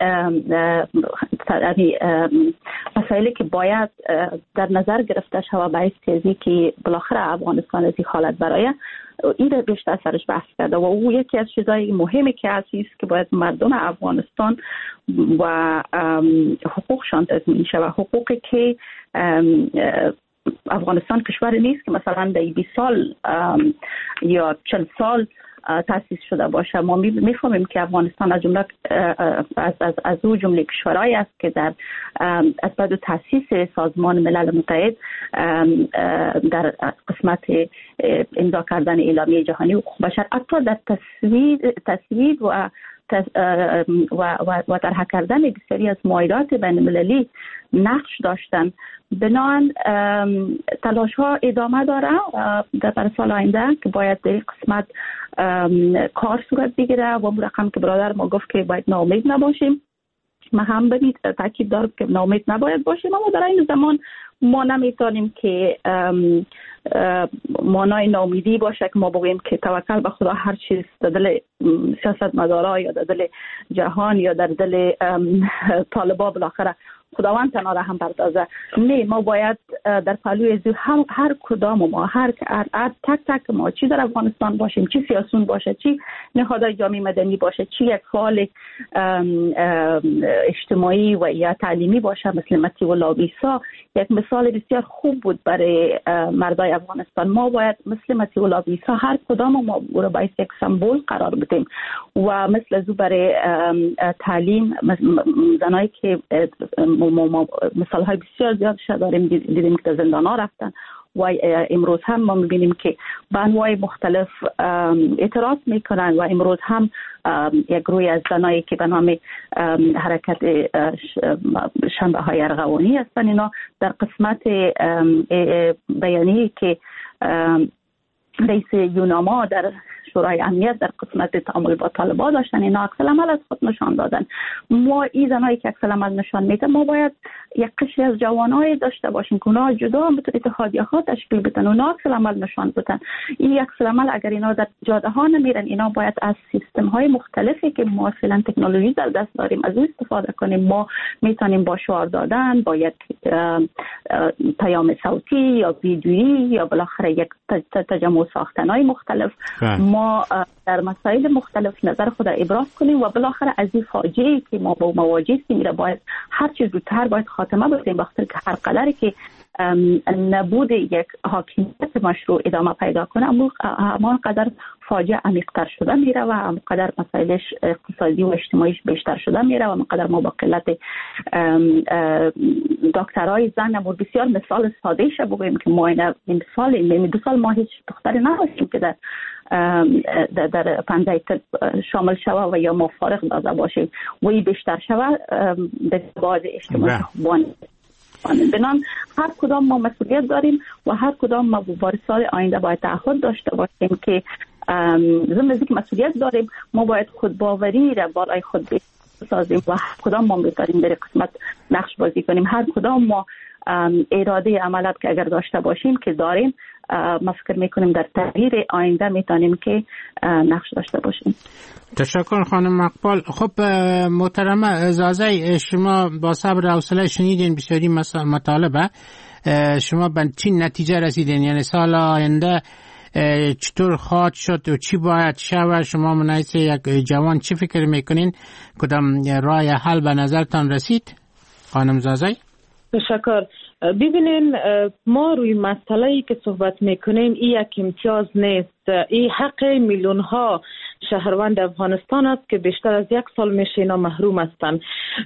مسائلی که باید در نظر گرفته شود باعث تیزی که بالاخره افغانستان از این حالت برای این را بیشتر سرش بحث کرده و او یکی از چیزهای مهمی که است که باید مردم افغانستان و حقوقشان تضمین شود، حقوقی که افغانستان کشور نیست که مثلا در بیست سال یا چهل سال تأسیس شده باشه. ما میفهمیم که افغانستان از جمله از از از او جمله کشورهایی است که در از بعد تأسیس سازمان ملل متحد در قسمت امضا کردن اعلامیه جهانی حقوق بشر حتی در تصویب تصویب و و و, و طرح کردن بسیاری از معاهدات بین المللی نقش داشتن. بنابراین تلاش ها ادامه داره در سال آینده که باید در این قسمت کار صورت بگیره و اون رقم که برادر ما گفت که باید ناامید نباشیم. ما هم به تاکید دارم که ناامید نباید باشیم، اما در این زمان ما نمیتونیم که مانای ناامیدی باشه که ما بگوییم که توکل به خدا هر چیز در دل سیاستمدارا یا در دل جهان یا در دل طالبا بالاخره خداوند تنها را هم پردازه. نه، ما باید در پهلوی از هم هر کدام ما هر هر تک تک ما چی در افغانستان باشیم، چی سیاسون باشه، چی نهادهای جامعه مدنی باشه، چی یک فعال اجتماعی و یا تعلیمی باشه مثل مطیع الله بیسا یک مثال بسیار خوب بود برای مردای افغانستان. ما باید مثل مطیع الله بیسا هر کدام ما او را باید یک سمبل قرار بدیم و مثل از او برای تعلیم زنایی که ما مثال های بسیار زیاد داریم، دیدیم که زندان ها رفتن و امروز هم ما میبینیم که به انواع مختلف اعتراض میکنن و امروز هم یک گروه از زنایی که به نام حرکت شنبه های ارغوانی هستن، اینا در قسمت بیانیه‌ای که رئیس یوناما در شورای امنیت در قسمت تعامل با طالبان داشتن، اینا عکس العمل از خود نشان دادن. ما این زنایی که عکس العمل نشان میدن، ما باید یک قشری از جوانای داشته باشیم که اونا جدا به اتحادیه ها تشکیل بدن، اونا عکس العمل نشان بدن. این عکس العمل اگر اینا در جاده ها نمیرن، اینا باید از سیستم های مختلفی که ما فعلا تکنولوژی در دست داریم از اون استفاده کنیم. ما میتونیم با شعار دادن، با یک پیام صوتی یا ویدیویی یا بالاخره یک تجمع ساختن‌های مختلف ما در مسائل مختلف نظر خود ابراز کنیم و بالاخره از این فاجعه‌ای که ما با مواجه هستیم را باید هر چیز زودتر باید خاتمه بدیم، بخاطر که هر قدری که نبود یک حاکمیت مشروع ادامه پیدا کنه اما همان قدر فاجعه عمیق‌تر شده میره و همان قدر مسائل اقتصادی و اجتماعیش بیشتر شده میره و همان قدر ما با قلت دکترای زن نمور بسیار مثال ساده شه بگوییم که ما این مثال این دو سال ما هیچ دختری نداشتیم که در در, در پنجه طب شامل شوه و یا ما فارغ داده باشیم و این بیشتر شوه به بعد اجتماعی بان. بنان هر کدام ما مسئولیت داریم و هر کدام ما برای سال آینده باید تعهد داشته باشیم که ضمن از اینکه مسئولیت داریم ما باید خودباوری را بالای خود بسازیم و هر کدام ما میتونیم در قسمت نقش بازی کنیم. هر کدام ما اراده عملیات که اگر داشته باشیم که داریم، ما فکر میکنیم در تغییر آینده میتونیم که نقش داشته باشیم. تشکر خانم مقبال. خب محترمه زازی، شما با صبر و حوصله شنیدین بسیاری مطالبه، شما به چی نتیجه رسیدین؟ یعنی سال آینده چطور خواهد شد و چی باید شود؟ شما منایس یک جوان چی فکر میکنین؟ کدام راه حل به نظرتان رسید خانم زازی؟ تشکر. ببینین، ما روی مسئله‌ای که صحبت میکنیم این یک امتیاز نیست، این حق میلیون ها شهروند افغانستان است که بیشتر از یک سال میشه اینا محروم هستند.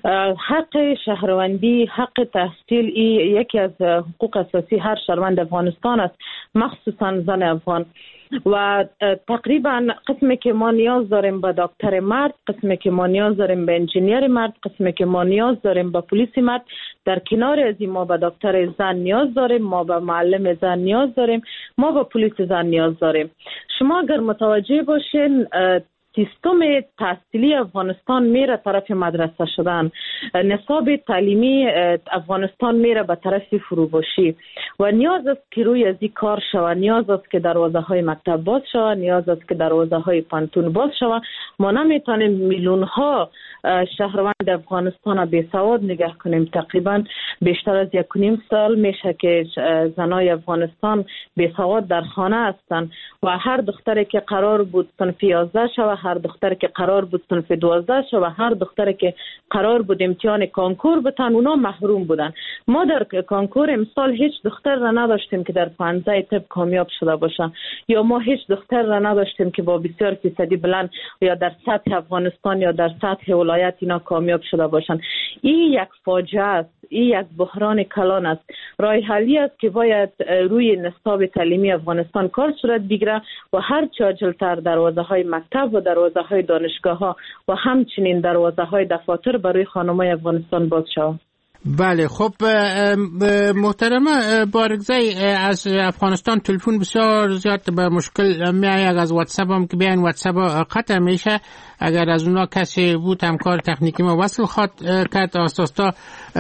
حق شهروندی، حق تحصیل این یکی از حقوق اساسی هر شهروند افغانستان است، مخصوصا زن افغان. و تقریبا قسمی که ما نیاز داریم به دکتر مرد، قسمی که ما نیاز داریم به انجینیر مرد، قسمی که ما نیاز داریم به پلیس مرد، در کنار از این ما به دکتر زن نیاز داریم، ما به معلم زن نیاز داریم، ما به پلیس زن نیاز داریم. شما اگر متوجه باشین سیستم تحصیلی افغانستان میره طرف مدرسه شدن، نصاب تعلیمی افغانستان میره به طرف فروپاشی و نیاز است که روی از این کار شود، نیاز است که دروازه های مکتب باز شود، نیاز است که دروازه های پانتون باز شود. ما نمیتونیم میلیون ها شهروند افغانستان را بی سواد نگه کنیم. تقریبا بیشتر از یک و نیم سال میشه که زنای افغانستان بی سواد در خانه هستند و هر دختری که قرار بود صنف یازده شود هر دختر که قرار بود صنف دوازده شه و هر دختر که قرار بود امتحان کانکور بتن اونا محروم بودن. ما در کانکور امسال هیچ دختر را نداشتیم که در پانزده طب کامیاب شده باشه، یا ما هیچ دختر را نداشتیم که با بسیار فیصدی بلند یا در سطح افغانستان یا در سطح ولایت اینا کامیاب شده باشن. این یک فاجعه است، این یک بحران کلان است. راه حلی است که باید روی نصاب تعلیمی افغانستان کار صورت بگیره و هر چه عاجل‌تر دروازه های مکتب و دروازه های دانشگاه ها و همچنین دروازه های دفاتر برای خانم‌های افغانستان باز شود. بله، خب محترمه بارگزی، از افغانستان تلفن بسیار زیاد به مشکل میآید. از واتساپ هم که بیاین واتساپ قطع میشه. اگر از اونا کسی بود همکار تکنیکی ما وصل خواد کرد آساستا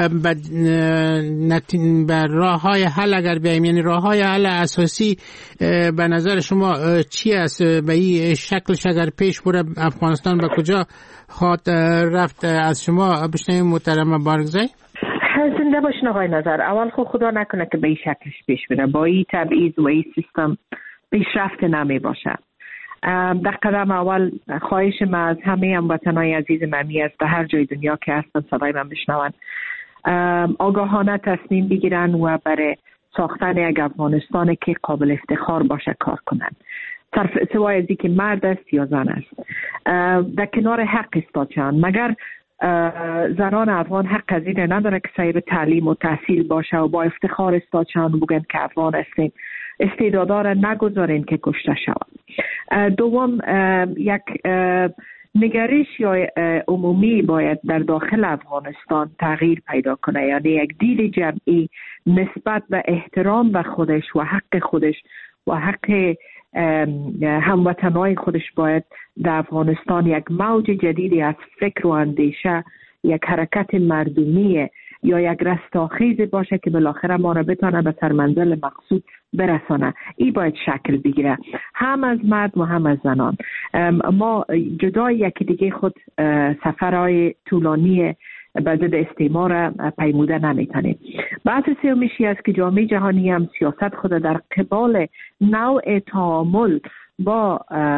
به راه های حل اگر بیایم، یعنی راه های حل اساسی به نظر شما چی است؟ به این شکلش اگر پیش بره افغانستان به کجا خواد رفت؟ از شما بشنویم محترمه بارگزی. زنده باشین آقای نظر. اول خود خدا نکنه که به این شکلش پیش بره. با این تبعیض و این سیستم پیشرفت نمی باشه. در قدم اول خواهش من از همه هموطنان عزیز ممی است در هر جای دنیا که هستن صدای من بشنون، آگاهانه تصمیم بگیرن و برای ساختن یک افغانستان که قابل افتخار باشه کار کنن، سوای از اینکه مرد است یا زن است. در کنار حق استادشان، مگر زنان افغان حق از این نداره که صاحب تعلیم و تحصیل باشه و با افتخار استادشان بگن که افغان هستیم؟ استعدادا را نگذارین که کشته شود. دوم، یک نگرش یا عمومی باید در داخل افغانستان تغییر پیدا کنه، یعنی یک دید جمعی نسبت به احترام به خودش و حق خودش و حق هموطنای خودش باید در افغانستان یک موج جدیدی از فکر و اندیشه، یک حرکت مردمی یا یک رستاخیز باشه که بالاخره ما را بتونه به سرمنزل مقصود برسانه. این باید شکل بگیره، هم از مرد و هم از زنان. ما جدای یکی دیگه خود سفرهای طولانی به ضد استعمار پیموده نمیتونیم. بحث سومیشی است که جامعه جهانی هم سیاست خود در قبال نوع تعامل با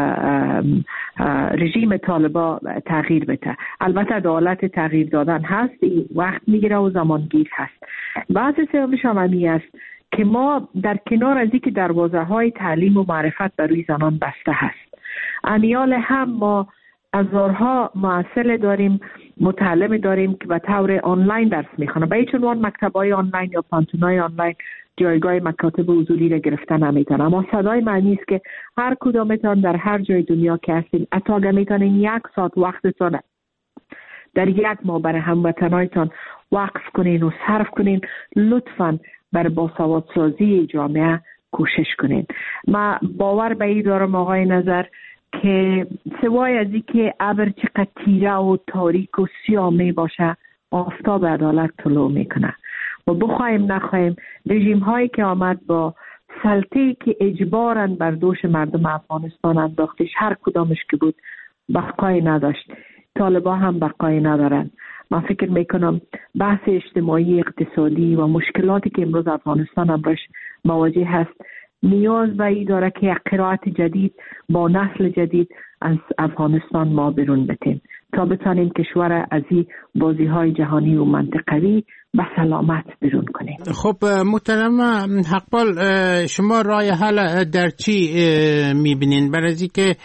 رژیم طالبا تغییر بده. البته دولت تغییر دادن هست، وقت میگیره و زمانگیر هست. بحث سومیش هم همی است که ما در کنار از اینکه دروازه های تعلیم و معرفت بر روی زنان بسته هست، انیال هم ما هزارها معسل داریم، متعلم داریم که به طور آنلاین درس میخوانند. به هیچ عنوان مکتب‌های آنلاین یا پانتون‌های آنلاین جایگاه مکاتب حضوری را گرفتن نمیتونن. اما صدای معنی است که هر کدامتان در هر جای دنیا که هستین، حتی اگر میتونین یک ساعت وقتتان در یک ماه برای هموطنایتان وقف کنین و صرف کنین، لطفاً بر باسوادسازی جامعه کوشش کنین. من باور به این دارم آقای نظر که سوای از این که ابر چقدر تیره و تاریک و سیاه می باشه، آفتاب عدالت طلوع میکنه و بخوایم نخوایم رژیم هایی که آمد با سلطه‌ای که اجباراً بر دوش مردم افغانستان انداختش، هر کدامش که بود بقای نداشت. طالبا هم بقای ندارن. من فکر میکنم بحث اجتماعی، اقتصادی و مشکلاتی که امروز افغانستان هم باش مواجه هست نیاز به این داره که یک قرائت جدید با نسل جدید از افغانستان ما بیرون بتیم تا بتانیم کشور از این بازی های جهانی و منطقوی به سلامت بیرون کنیم. خب محترم حقبال، شما راه حل در چی میبینین؟ برای اینکه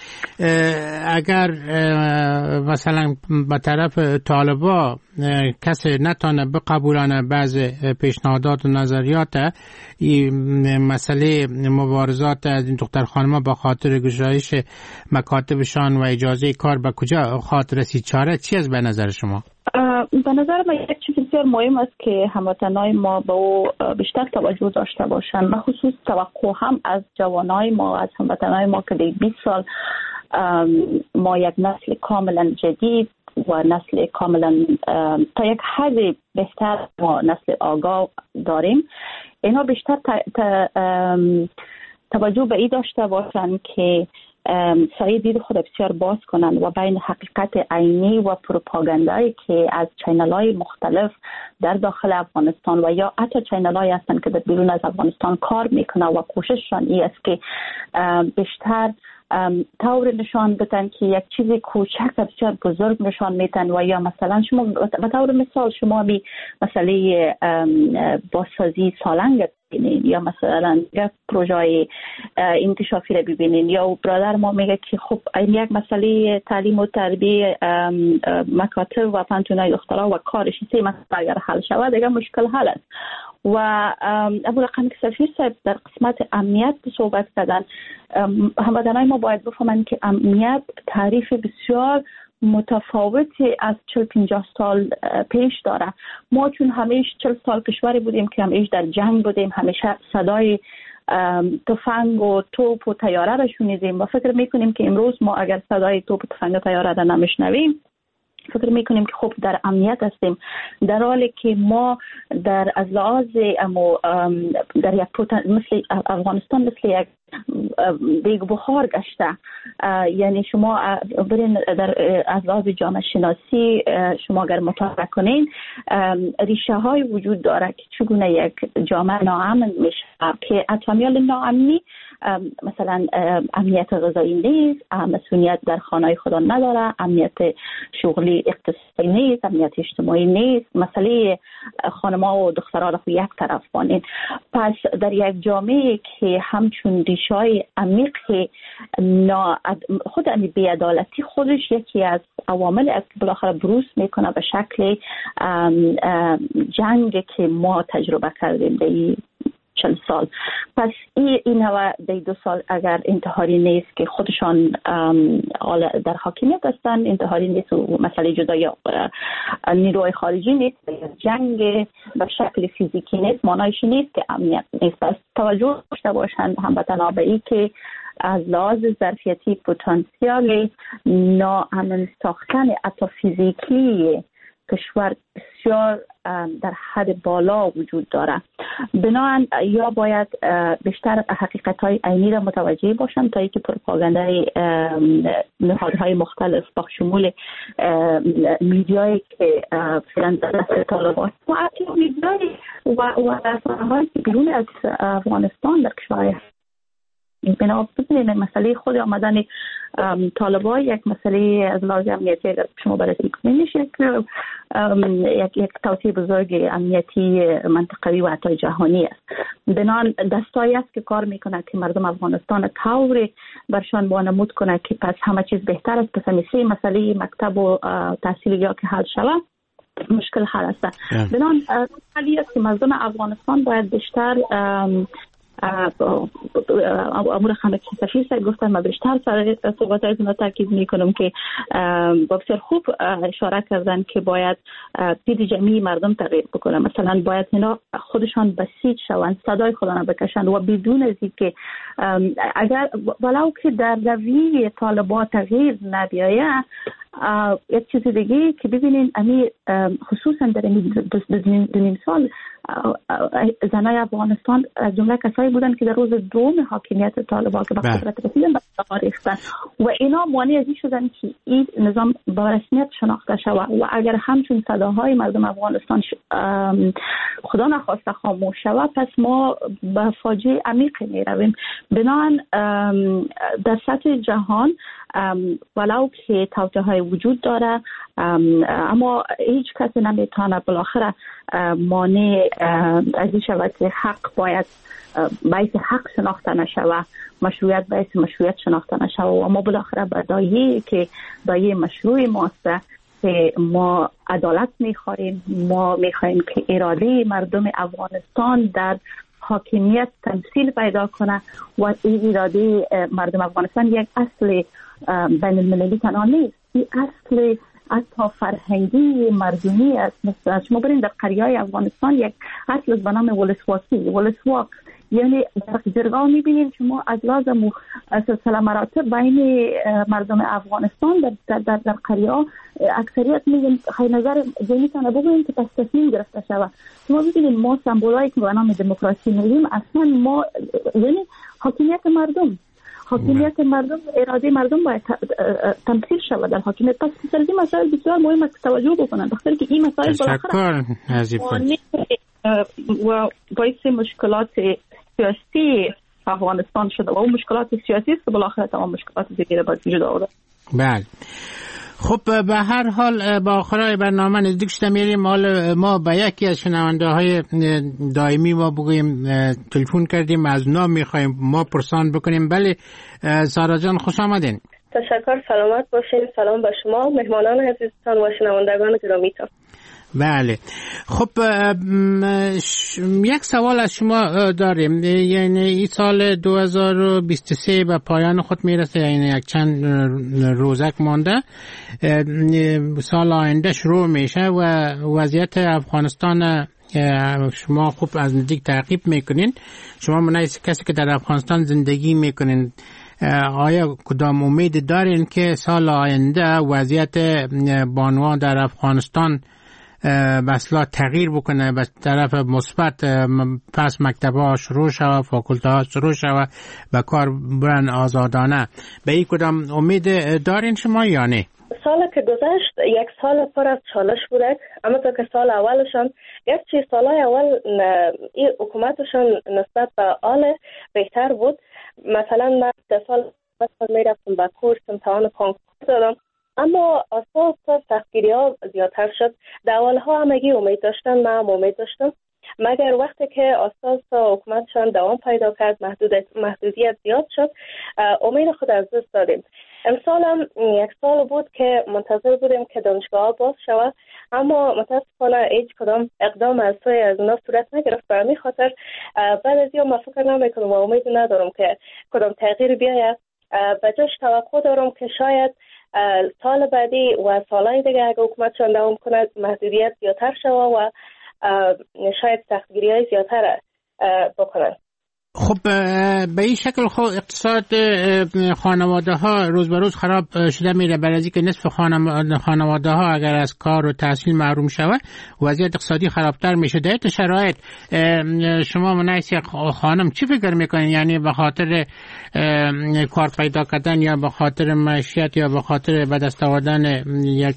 اگر مثلا به طرف طالبا کسی نتانه بقبولانه بعض پیشنهادات و نظریات، این مسئله مبارزات از این دختر خانم‌ها با خاطر گشایش مکاتبشان و اجازه کار به کجا خاطر رسید؟ چاره چی است به نظر شما؟ به نظر من یک چیز بسیار مهم است که هموطنان ما به او بیشتر توجه داشته باشند. به خصوص توقع هم از جوانای ما، از هموطنان ما که در بیست سال ما یک نسل کاملا جدید و نسل کاملا تا یک حد بهتر ما نسل آگاه داریم، اینا بیشتر توجه به این داشته باشند که سعی دید خود بسیار باز کنند و بین حقیقت عینی و پروپاگاندایی که از چینل های مختلف در داخل افغانستان و یا حتی چینل های هستند که در بیرون از افغانستان کار میکنند و کوشششان این است که بیشتر طور نشان بدن که یک چیز کوچک بسیار بزرگ نشان میتن و یا مثلا شما به طور مثال شما می مسئله بازسازی سالنگ ببینین یا مثلا یک پروژه انکشافی رو ببینین یا برادر ما میگه که خب این یک مسئله تعلیم و تربیه مکاتب و پانتونای دخترها و کارش سه مسئله اگر حل شود دیگه مشکل حل است. و ابوالقاسم سفیر صاحب در قسمت امنیت صحبت کردن. هموطنان ما باید بفهمند که امنیت تعریف بسیار متفاوتی از چهل پنجاه سال پیش داره. ما چون همیشه چهل سال کشوری بودیم که همیشه در جنگ بودیم، همیشه صدای تفنگ و توپ و تیاره را شنیدیم و فکر میکنیم که امروز ما اگر صدای توپ و تفنگ و تیاره را نمیشنویم فکر میکنیم که خب در امنیت هستیم، در حالی که ما در از لحاظ در یک مثل افغانستان مثل یک دیگ بخار گشته. یعنی شما برین در از لحاظ جامعه شناسی شما اگر مطالعه کنین ریشه های وجود داره که چگونه یک جامعه ناامن میشه که اتمیال ناامنی مثلا امنیت غذایی نیست، مسئولیت در خانه خدا نداره، امنیت شغلی اقتصادی نیست، امنیت اجتماعی نیست، مسئله خانم‌ها و دخترها رو یک طرف بانین. پس در یک جامعه که همچون ریشه‌های عمیق خود امی بی‌عدالتی خودش یکی از عوامل است که بالاخره بروز میکنه به شکل جنگ که ما تجربه کردیم در چند سال. پس این این نوع دو سال اگر انتحاری نیست که خودشان در حاکمیت هستن، انتحاری نیست و مسئله جدایی نیروی خارجی نیست، جنگ به شکل فیزیکی نیست، معنایش نیست که امنیت نیست. پس توجه داشته باشند هموطنان به این که از لحاظ ظرفیتی پتانسیل ناامن ساختن حتی فیزیکی کشور بسیار در حد بالا وجود داره. بنابراین یا باید بیشتر حقیقت‌های عینی را متوجه باشند تا اینکه پروپاگاندای نهادهای مختلف با شمول میدیایی که فعلا در دست طالبان و حتی میدیایی و و رسانه‌هایی که بیرون از افغانستان در کشورهای بنا ببینید مسئله خود آمدن طالبان یک مسئله از لحاظ امنیتی اگر شما بررسی کنید یک یک یک توطئه بزرگ امنیتی منطقوی و حتی جهانی است. بنان دستایی است که کار میکنه که مردم افغانستان طوری برشان وانمود کنه که پس همه چیز بهتر است، پس همیشه مسئله مکتب و تحصیل یا که حل شود مشکل حل است. بنان مسئله است که مردم افغانستان باید بیشتر امور خانه سفیر صاحب گفتن ما بیشتر سر صحبت‌هایتون رو تاکید میکنم که با بسیار خوب اشاره کردن که باید دید جمعی مردم تغییر بکنه. مثلا باید اینا خودشان بسیج شوند، صدای خودشان بکشند و بدون از اینکه اگر ولو که در رویه طالبان تغییر نبیاید یک چیز دیگه که ببینین امی خصوصا در این دو نیم سال زنای افغانستان از جمله کسایی بودن که در روز دوم حاکمیت طالبان که به قدرت رسیدن به افتخار ریختن و اینا مانع از این شدن که این نظام با رسمیت شناخته شود و اگر همچون صداهای مردم افغانستان خدا نخواسته خاموش شود پس ما به فاجعه عمیق می رویم. بنابراین در سطح جهان ولو که توطئه های وجود داره اما هیچ کسی نمیتونه بالاخره مانع از این شود که حق باید باعث حق شناخته نشود، مشروعیت باعث مشروعیت شناخته نشود و ما بالاخره به دایه که دایه مشروع ماست که ما عدالت میخواهیم، ما میخواهیم که اراده مردم افغانستان در حاکمیت تمثیل پیدا کنه و این اراده مردم افغانستان یک اصل بین المللی تنها نیست، این اصل حتی فرهنگی مردمی است. مثلا شما برین در قریه‌های افغانستان یک اصل به نام ولسواکی ولسواک یعنی در جرگاه میبینید شما از لازم سلسله مراتب بین مردم افغانستان در در در, در قریه‌ها اکثریت میگن خیلی نظر جنیتانه بگوییم که پس تصمیم گرفته شود. شما ببینید ما سمبولایی که به نام دموکراسی میگیم اصلا ما یعنی حاکمیت مردم حاکمیت مردم اراده مردم باید تمثیل شود در حاکمیت. پس سر این مسائل بسیار مهم است که توجه بکنند بخاطر که این مسائل بالاخره و باعث مشکلات سیاسی افغانستان شده و اون مشکلات سیاسی است که بالاخره تمام مشکلات دیگه باید وجود آورده. بله. خب به هر حال با آخرای برنامه نزدیک شده میریم. حال ما به یکی از شنونده های دائمی ما بگوییم تلفن کردیم، از نام میخوایم ما پرسان بکنیم. بله سارا جان خوش آمدین. تشکر، سلامت باشین. سلام به شما مهمانان عزیزتان و شنوندگان گرامیتان. بله خب یک سوال از شما داریم. یعنی این سال دو هزار و بیست و سه به پایان خود میرسه، یعنی یک چند روزک مانده، سال آینده شروع میشه و وضعیت افغانستان شما خوب از نزدیک تعقیب میکنین. شما منای کسی که در افغانستان زندگی میکنین، آیا کدام امید دارین که سال آینده وضعیت بانوان در افغانستان بسلا تغییر بکنه به طرف مثبت، پس مکتب‌ها شروع شود، فاکولته‌ها شروع شود، به کار برن آزادانه؟ به این کدام امید دارین شما یا نه؟ سال که گذشت یک سال پر از چالش بوده، اما تا که سال اولشان یک چیز سالهای اول این حکومتشان نسبت به آل بهتر بود. مثلا من در سال می رفتم به کورس امتحان کنکور دادم، اما اساس سختگیری ها زیادتر شد. دول ها همگی امید داشتن، من هم امید داشتم، مگر وقتی که اساس حکومتشان دوام پیدا کرد، محدودیت محدودیت زیاد شد، امید خود از دست دادیم. امسال هم یک سال بود که منتظر بودیم که دانشگاه ها باز شود، اما متاسفانه هیچ کدام اقدام از سوی از اونا صورت نگرفت. به همین خاطر بعد از این من فکر نمیکنم و امید ندارم که کدام تغییر بیاید. به جاش توقع دارم که شاید سال بعدی و سالهای دیگه اگه حکومتشان دوام کند محدودیت زیادتر شود و شاید سختگیری های زیادتر بکنند. خب به این شکل خب اقتصاد خانواده ها روز به روز خراب شده میره، برای اینکه نصف خانواده ها اگر از کار و تحصیل محروم شود وضعیت اقتصادی خرابتر میشه. در این شرایط شما منعکس خانم چی فکر میکنین؟ یعنی به خاطر کار پیدا کردن یا به خاطر معیشت یا به خاطر به دست آوردن یک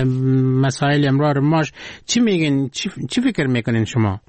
مسائل امرار ماش چی میگین؟ چی, چی فکر میکنین شما؟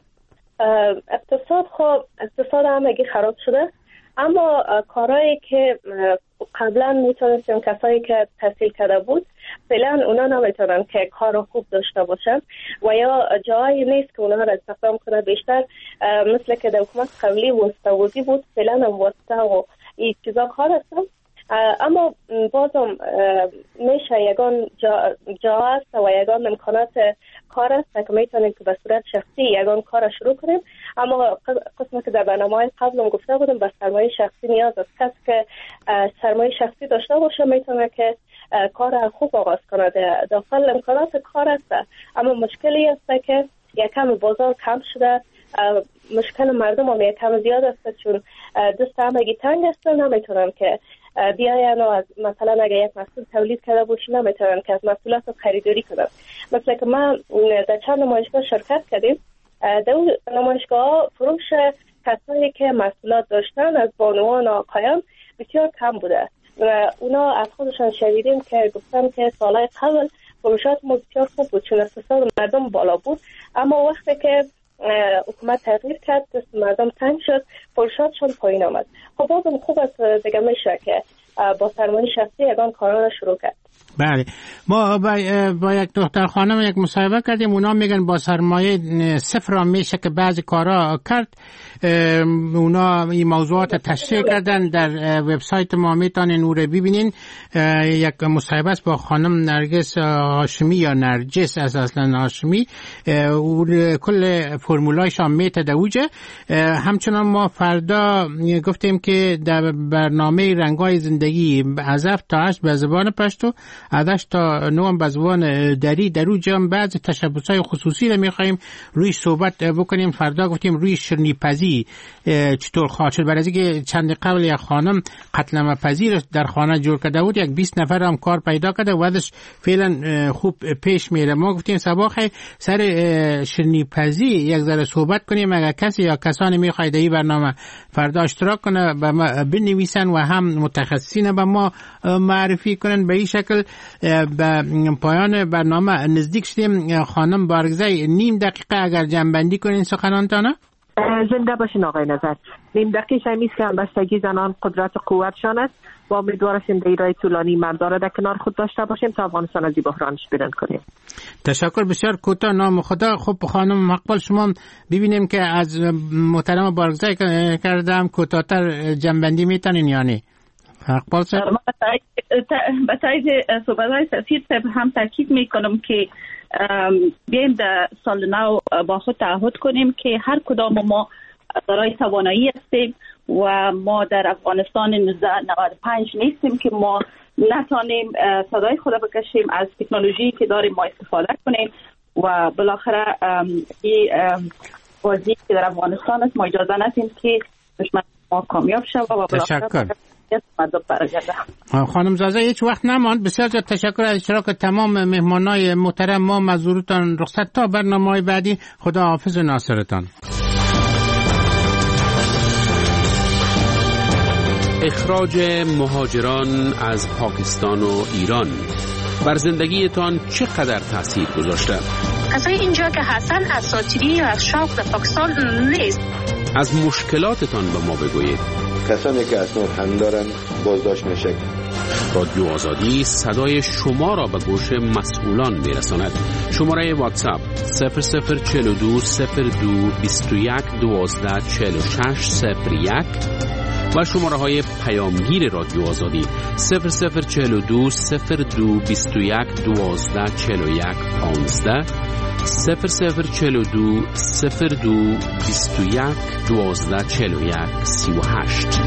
اقتصاد خب اقتصاد همگی خراب شده، اما کارهایی که قبلا میتونستیم کسایی که تحصیل کرده بود فعلا اونا نمیتونن که کار خوب داشته باشن و یا جایی نیست که اونا را استخدام کنه. بیشتر مثل که در حکومت قبلی واسطه‌وزی بود، فعلا هم واسطه و این چیزا کار هستن. اما بازم میشه یگان جا, جا است و یگان امکانات کار است که میتونیم که به صورت شخصی یگان کار شروع کنیم. اما قسمی که در برنامه قبلم گفته بودم به سرمایه شخصی نیاز است. کسی که سرمایه شخصی داشته باشه میتونه که کار خوب آغاز کنه. داخل امکانات کار است، اما مشکلی است که یکم بازار کم شده، مشکل مردم هم یکم زیاد است چون دست همگی تنگ است، نمیتونن که بیاین و از مثلا اگر یک محصول تولید کرده باشی نمیتونن که از محصولات رو خریداری کنن. مثلا که ما در چند نمایشگاه شرکت کردیم، در اون نمایشگاه فروش کسایی که محصولات داشتن از بانوان و آقایان بسیار کم بوده و اونا از خودشان شنیدیم که گفتن که سالهای قبل فروشات ما بسیار خوب بود چون اقتصاد مردم بالا بود، اما وقتی که حکومت تغییر کرد دست مردم تنگ شد، فروشاتشون پایین آمد. خب بازم خوب است دیگه میشه که با سرمایه شخصی یگان کارا را شروع کرد. بله ما با, با یک دختر خانم یک مصاحبه کردیم، اونا میگن با سرمایه صفر هم میشه که بعضی کارا کرد. اونا این موضوعات تشریح کردن در وبسایت ما، میتونین اون رو ببینین. یک مصاحبه است با خانم نرگس هاشمی یا نرجس از اصلا هاشمی، اون کل فرمولایش هم میتده اوجه. همچنان ما فردا گفتیم که در برنامه رنگای زندگی از هفت تا هشت به زبان پشتو، از هشت تا نه به زبان دری، در اونجا بعضی تشبس‌های خصوصی رو می‌خوایم روی صحبت بکنیم. فردا گفتیم روی شیرینی‌پزی چطور خواهد شد، برای اینکه چند قبل یک خانم قتلمه پذیر در خانه جور کرده بود، یک بیست نفر هم کار پیدا کرده و ازش فعلا خوب پیش میره. ما گفتیم صباح سر شیرینی‌پزی یک ذره صحبت کنیم، اگر کسی یا کسانی می‌خواید این برنامه فردا اشتراک کنه به ما بنویسن و هم متخصصین به ما معرفی کنن. به این شکل به پایان برنامه نزدیک شدیم. خانم بارگزی نیم دقیقه اگر جنبندی کنین سخنانتانه. زنده باشین آقای نظر. نیم دقیقه شمیست که همبستگی زنان قدرت و قوتشان است و امیدوار هستیم در ایرای طولانی مردان را در کنار خود داشته باشیم تا افغانستان از این بحرانش بیرون کنیم. تشکر بسیار. کوتاه نام خدا. خب خانم مقبل شما ببینیم که از محترم بارگزای کردم کوتاه‌تر جنبندی میتونین یا نه؟ مقبل صاحب به تایید صحبت‌های سفیر صاحب هم تاکید میکنم که بیایم در سال نو با خود تعهد کنیم که هر کدام ما دارای توانایی هستیم و ما در افغانستان نود و پنج نیستیم که ما نتانیم صدای خود بکشیم، از تکنولوژی که داریم ما استفاده کنیم و بالاخره این بازی که در افغانستان است ما اجازه ندیم که دشمن ما کامیاب شود و بالاخره خانم زازه هیچ وقت نماند. بسیار زیاد تشکر از اشتراک تمام مهمانای محترم ما. مزورتان رخصت تا برنامه‌های بعدی. خدا حافظ و ناصرتان. اخراج مهاجران از پاکستان و ایران بر زندگیتان چقدر تاثیر گذاشته؟ کسای اینجا که هستن اساطیری یا از شوق در پاکستان نیست. از مشکلاتتان به ما بگویید. کسانی که اسناد هم دارن بازداشت میشه. رادیو آزادی صدای شما را به گوش مسئولان میرساند. شماره واتساپ صفر صفر چهل و دو صفر دو بیست و یک دوازده چهل و شش صفر یک و شماره های پیامگیر رادیو آزادی صفر صفر چهل و دو صفر دو بیست و یک دوازده چهل و یک پانزده صفر صفر چهل و دو صفر دو بیست و یک دوازده چهل و یک سی و هشت.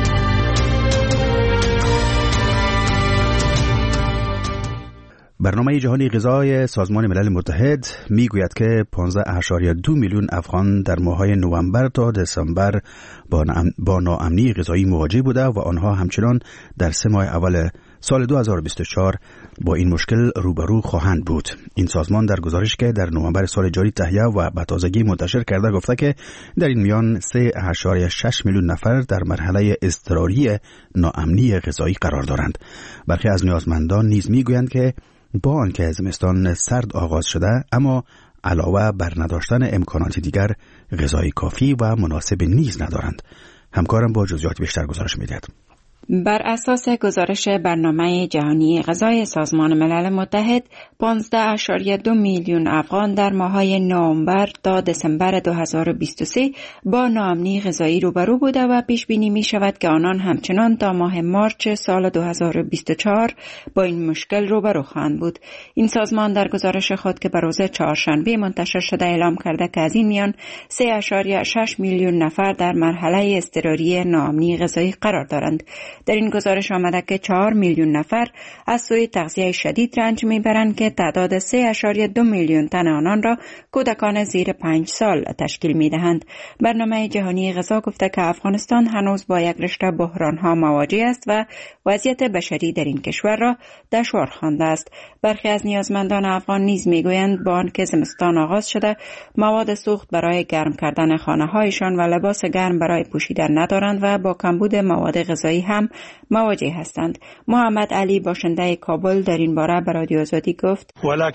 برنامه جهانی غذای سازمان ملل متحد میگوید که پانزده اشاریه دو میلیون افغان در ماه‌های نوامبر تا دسامبر با ناامنی غذایی مواجه بوده و آنها همچنان در سه ماه اول سال دو هزار و بیست و چهار با این مشکل روبرو خواهند بود. این سازمان در گزارش که در نوامبر سال جاری تهیه و به تازگی منتشر کرده گفته که در این میان سه اشاریه شش میلیون نفر در مرحله اضطراری ناامنی غذایی قرار دارند. برخی از نیازمندان نیز میگویند که با آنکه زمستان سرد آغاز شده اما علاوه بر نداشتن امکانات دیگر غذای کافی و مناسب نیز ندارند. همکارم با جزئیات بیشتر گزارش می‌دهد. بر اساس گزارش برنامه جهانی غذای سازمان ملل متحد، پانزده اشاریه دو میلیون افغان در ماه‌های نوامبر تا دسامبر دو هزار و بیست و سه با ناامنی غذایی روبرو بوده و پیش بینی می شود که آنان همچنان تا ماه مارچ سال دو هزار و بیست و چهار با این مشکل روبرو خواهند بود. این سازمان در گزارش خود که به روز چهارشنبه منتشر شده اعلام کرده که از این میان سه اشاریه شش میلیون نفر در مرحله اضطراری ناامنی غذایی قرار دارند. در این گزارش آمده که چهار میلیون نفر از سوی تغذیه شدید رنج میبرند که تعداد سه اشاریه دو میلیون تن آنان را کودکان زیر پنج سال تشکیل میدهند. برنامه جهانی غذا گفته که افغانستان هنوز با یک رشته بحرانها مواجه است و وضعیت بشری در این کشور را دشوار خوانده است. برخی از نیازمندان افغان نیز میگویند با آنکه زمستان آغاز شده مواد سوخت برای گرم کردن خانه‌هایشان و لباس گرم برای پوشیدن ندارند و با کمبود مواد غذایی هم مواجه هستند. محمد علی باشنده کابل در این باره به رادیو آزادی گفت: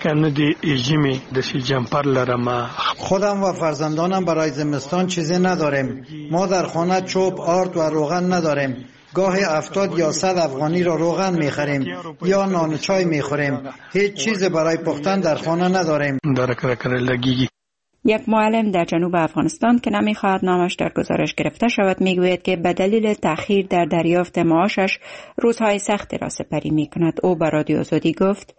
خودم و فرزندانم برای زمستان چیزی نداریم. ما در خانه چوب، آرد و روغن نداریم. گاهی هفتاد یا صد افغانی را روغن میخریم یا نان و چای میخوریم. هیچ چیز برای پختن در خانه نداریم. یک معلم در جنوب افغانستان که نمیخواهد نامش در گزارش گرفته شود میگوید که به دلیل تأخیر در دریافت معاشش روزهای سختی را سپری میکند. او به رادیو آزادی گفت: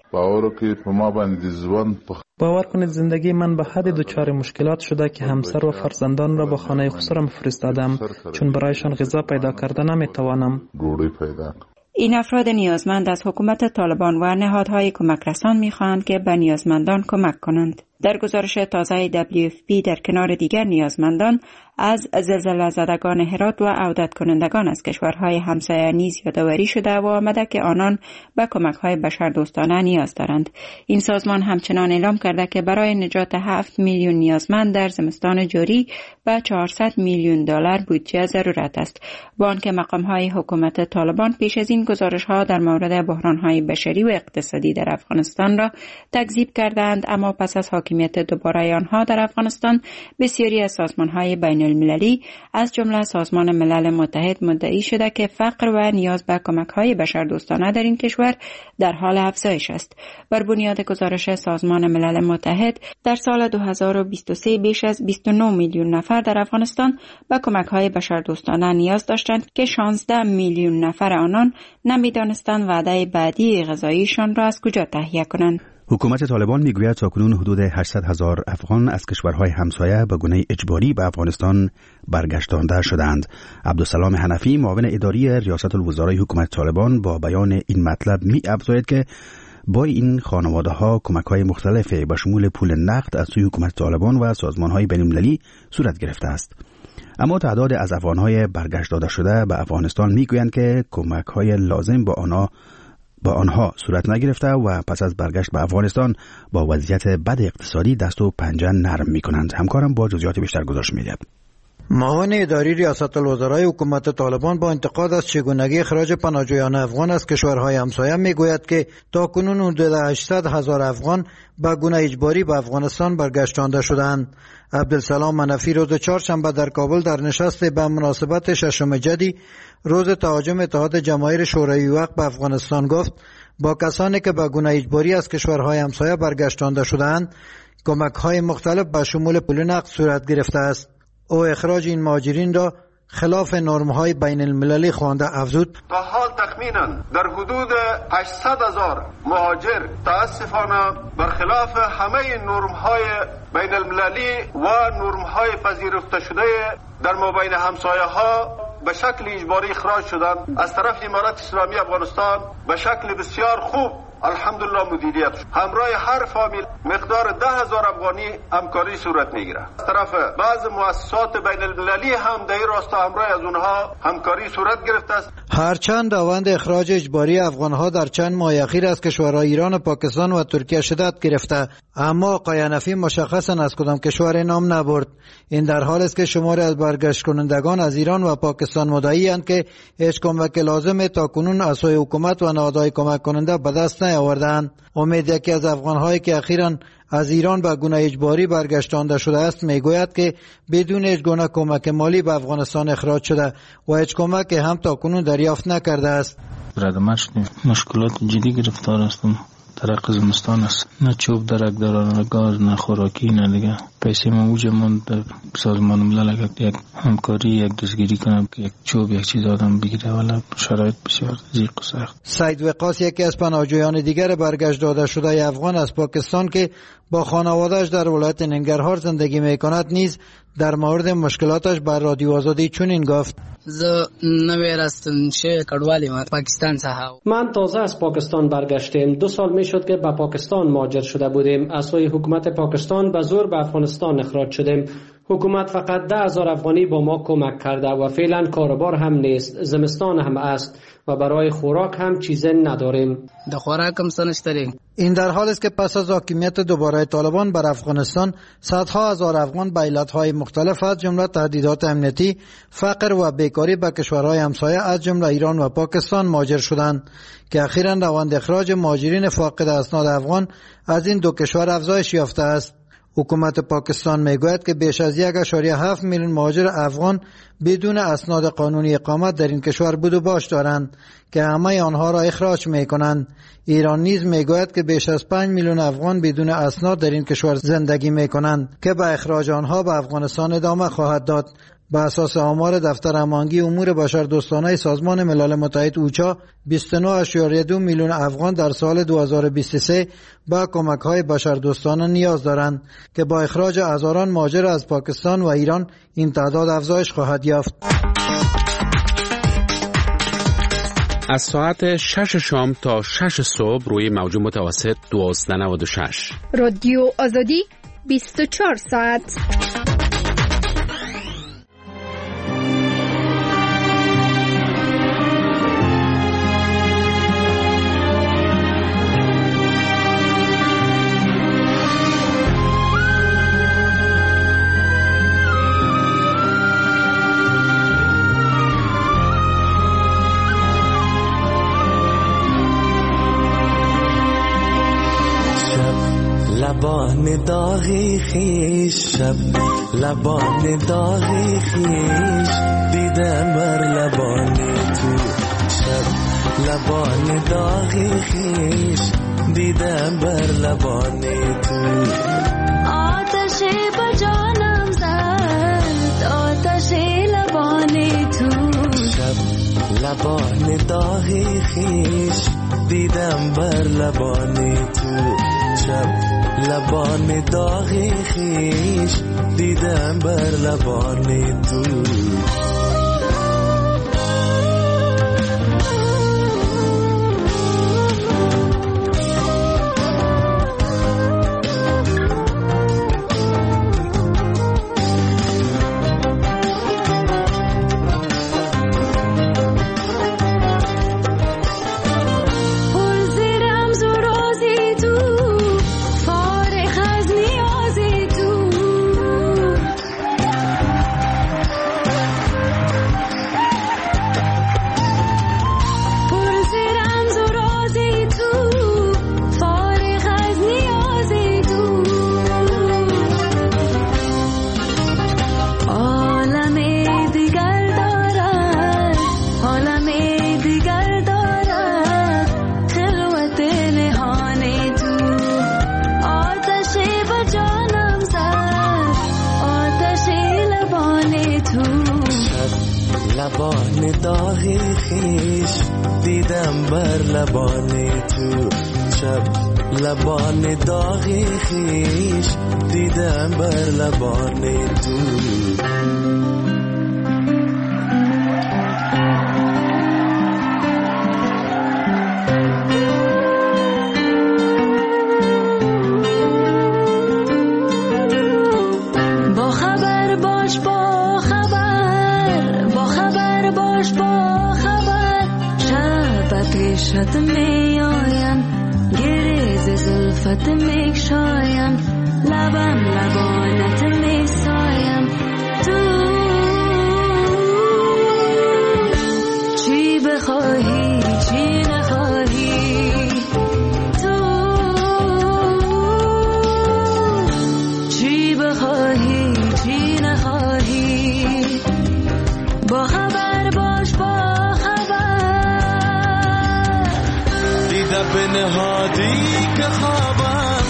باور کنید زندگی من به حد دچار مشکلات شده که همسر و فرزندان را به خانه خسرم فرستادم چون برایشان غذا پیدا کرده نمیتوانم. این افراد نیازمند از حکومت طالبان و نهادهای کمک رسان میخواهند که به نیازمندان کمک کنند. در گزارش تازه دبلیو اف پی در کنار دیگر نیازمندان از زلزله زدگان هرات و عودت کنندگان از کشورهای همسایه نیز یادآوری شده و آمده که آنان به کمک‌های بشردوستانه نیاز دارند. این سازمان همچنان اعلام کرده که برای نجات هفت میلیون نیازمند در زمستان جاری به چهارصد میلیون دلار بودجه ضرورت است. با آنکه مقام‌های حکومت طالبان پیش از این گزارش‌ها در مورد بحران‌های بشری و اقتصادی در افغانستان را تکذیب کردند، اما پس از حاکمیت حاکمیت دوباره آنها در افغانستان، بسیاری از سازمان‌های بین المللی از جمله سازمان ملل متحد مدعی شده که فقر و نیاز به کمک‌های بشردوستانه در این کشور در حال افزایش است. بر بنیاد گزارش سازمان ملل متحد در سال دو هزار و بیست و سه بیش از بیست و نه میلیون نفر در افغانستان به کمک‌های بشردوستانه نیاز داشتند که شانزده میلیون نفر آنان نمی‌دانستند وعده بعدی غذاییشان را از کجا تهیه کنند. حکومت طالبان میگوید تاکنون حدود هشتصد هزار افغان از کشورهای همسایه به گونه اجباری به افغانستان برگشتانده شدند. عبدالسلام حنفی معاون اداری ریاست الوزرای حکومت طالبان با بیان این مطلب می افزاید که با این خانواده ها کمک های مختلفی به شمول پول نقد از سوی حکومت طالبان و سازمان های بین المللی صورت گرفته است. اما تعداد از افغان‌های برگشت داده شده به افغانستان میگویند که کمک‌های لازم با آنها با آنها صورت نگرفته و پس از برگشت به افغانستان با وضعیت بد اقتصادی دست و پنجه نرم می‌کنند. همکارم با جزئیات بیشتر گزارش می‌دهد. معاون اداری ریاست الوزرای حکومت طالبان با انتقاد از چگونگی اخراج پناهجویان افغان از کشورهای همسایه میگوید که تاکنون حدود هشتصد هزار افغان به گونه اجباری به افغانستان برگشتانده شدند. عبدالسلام منفی روز چهارشنبه در کابل در نشست به مناسبت ششم جدی روز تهاجم اتحاد جماهیر شوروی وقت به افغانستان گفت با کسانی که به گونه اجباری از کشورهای همسایه برگشتانده شدند کمک‌های مختلف به شمول پول نقد صورت گرفته است. او اخراج این مهاجرین را خلاف نرم‌های بین المللی خوانده افزود تا حال تخمینا در حدود هشتصد هزار مهاجر تاسفانه برخلاف همه نرم‌های بین المللی و نرم‌های پذیرفته شده در مابین همسایه‌ها به شکل اجباری اخراج شدند. از طرف امارات اسلامی افغانستان به شکل بسیار خوب الحمدلله مدیریت شد. همراه هر فامیل مقدار ده هزار افغانی همکاری صورت میگیره. از طرف بعض مؤسسات بین المللی هم در این راستا همراه از اونها همکاری صورت گرفته است. هرچند داوند اخراج اجباری افغانها در چند ماه اخیر از کشورهای ایران و پاکستان و ترکیه شدت گرفته، اما آقای حنفی مشخصا از کدام کشور نام نبرد. این در حال است که شماری از برگشت کنندگان از ایران و پاکستان مدعی اند که هیچ کمک لازم تا کنون از سوی حکومت و نهادهای کمک کننده به دست نیاوردند. امید یکی از افغان‌هایی که اخیراً از ایران به گونه اجباری برگشتانده شده است میگوید که بدون هیچ گونه کمک مالی به افغانستان اخراج شده و هیچ کمک هم تا کنون دریافت نکرده است. برادر شدیم مشکلات جدی گرفتار هستم. درک زمستان است، نه چوب درک دارن، نه گاز، نه خوراکی، نه دیگه پیسه ما اوج من در سازمان ملل یک همکاری یک دستگیری کنم که یک چوب یک چیز آدم بگیره، ولی شرایط بسیار ضیق و سخت. سید وقاص یکی از پناهجویان دیگر برگشت داده شده افغان از پاکستان که با خانواده‌اش در ولایت ننگرهار زندگی میکند نیز در مورد مشکلاتش بر رادیو آزادی چنین گفت: زه نوې راستم شه کډوالې ما پاکستان څخه. من تازه از پاکستان برگشتم. دو سال میشد که به پاکستان مهاجر شده بودیم. از سوی حکومت پاکستان به زور به افغانستان اخراج شدیم. حکومت فقط ده هزار افغانی با ما کمک کرده و فعلا کاروبار هم نیست، زمستان هم است و برای خوراک هم چیزی نداریم. د خوراک هم سنشتریم. این در حال است که پس از حاکمیت دوباره طالبان بر افغانستان صدها هزار افغان به علتهای مختلف از جمله تهدیدات امنیتی، فقر و بیکاری به کشورهای همسایه از جمله ایران و پاکستان مهاجر شدند که اخیراً روند اخراج مهاجرین فاقد اسناد افغان از این دو کشور افزایش یافته است. حکومت پاکستان میگوید که بیش از یک و هفت میلیون مهاجر افغان بدون اسناد قانونی اقامت در این کشور بود و باش دارند که همه آنها را اخراج میکنند. ایران نیز میگوید که بیش از پنج میلیون افغان بدون اسناد در این کشور زندگی میکنند که به اخراج آنها به افغانستان ادامه خواهد داد. به اساس آمار دفتر امانگی امور بشردوستانه سازمان ملل متحد اوچا بیست و نه اشاریه دو میلیون افغان در سال دو هزار و بیست و سه به کمک‌های بشردوستانه نیاز دارند که با اخراج هزاران مهاجر از پاکستان و ایران این تعداد افزایش خواهد یافت. از ساعت شش شام تا شش صبح روی موج متوسط دوازده نود و شش رادیو آزادی بیست و چهار ساعت. لبان داغی خیش شب لبان داغی خیش دیدم بر لبان تو شب لبان داغی خیش دیدم بر لبان تو آتش به جانم زد آتش لبان تو شب لبان داغی خیش دیدم بر لبان تو شب لبان داغی خیش دیدم بر لبان تو لبان داغی خیش دیدم بر لبان تو شب لبان داغی خیش دیدم بر لبان تو شد می آیم گریز زلفت می شایم لبم لبانت می سایم تو چی بخواهی چی نخواهی تو چی بخواهی چی نخواهی با خبر باش با به نهادی که خوابم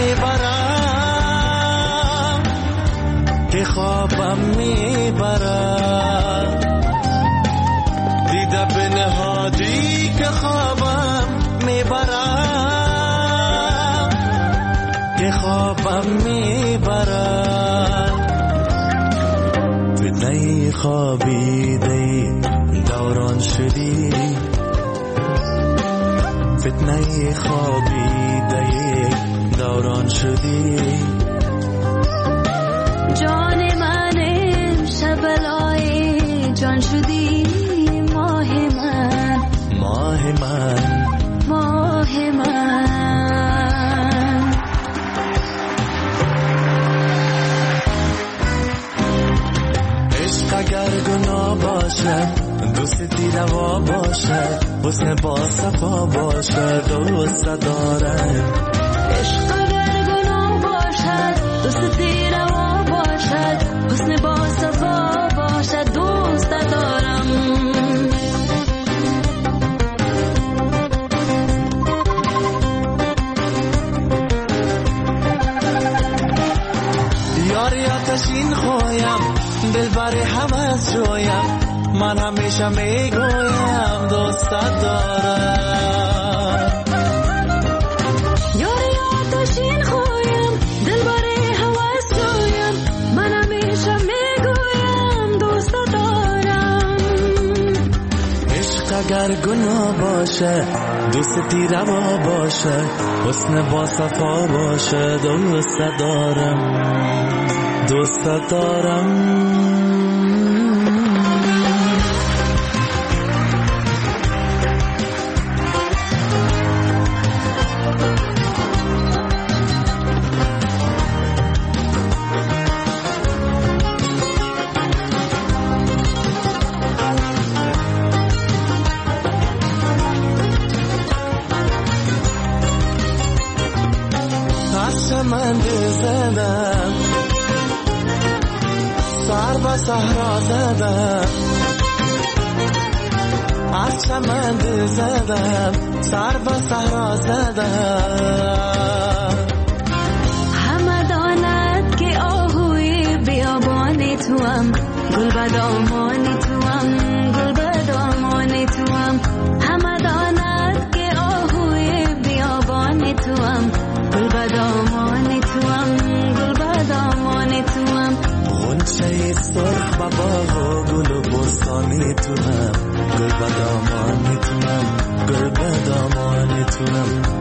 میبرم که خوابم میبرم دیده به نهادی که خوابم میبرم که خوابم میبرم فتنه خوابیده دوران شدی فتنه خوابیده دوران شدی جان من امشب لای جان شدی ماه من ماه من ماه من عشق اگر گناه باشه دوستی روا باشه حسن با صفا باشه دوست دارم عشق اگر گناه باشد دوستی روا باشد حسن با صفا باشد دوست دارم یاری آتشین خویم دلبر حوض جویم من همیشه میگویم دوستت دارم یاری آتشین خویم دلبر حوض جویم من همیشه میگویم دوستت دارم عشق اگر گناه باشه دوستی روا باشه حسن با صفا باشه دوستت دارم دوستت دارم من صحرا زدم از چمن دل زدم سر و صحرا زدم همه داند که آهوی بیابان توام گل بدامان توام گل بدامان توام همه داند که آهوی بیابان توام گل بدامان توام گل بدامان توام غنچه سرخ و باغ و گل و بستانی توام گل بدامان توام گل بدامان توام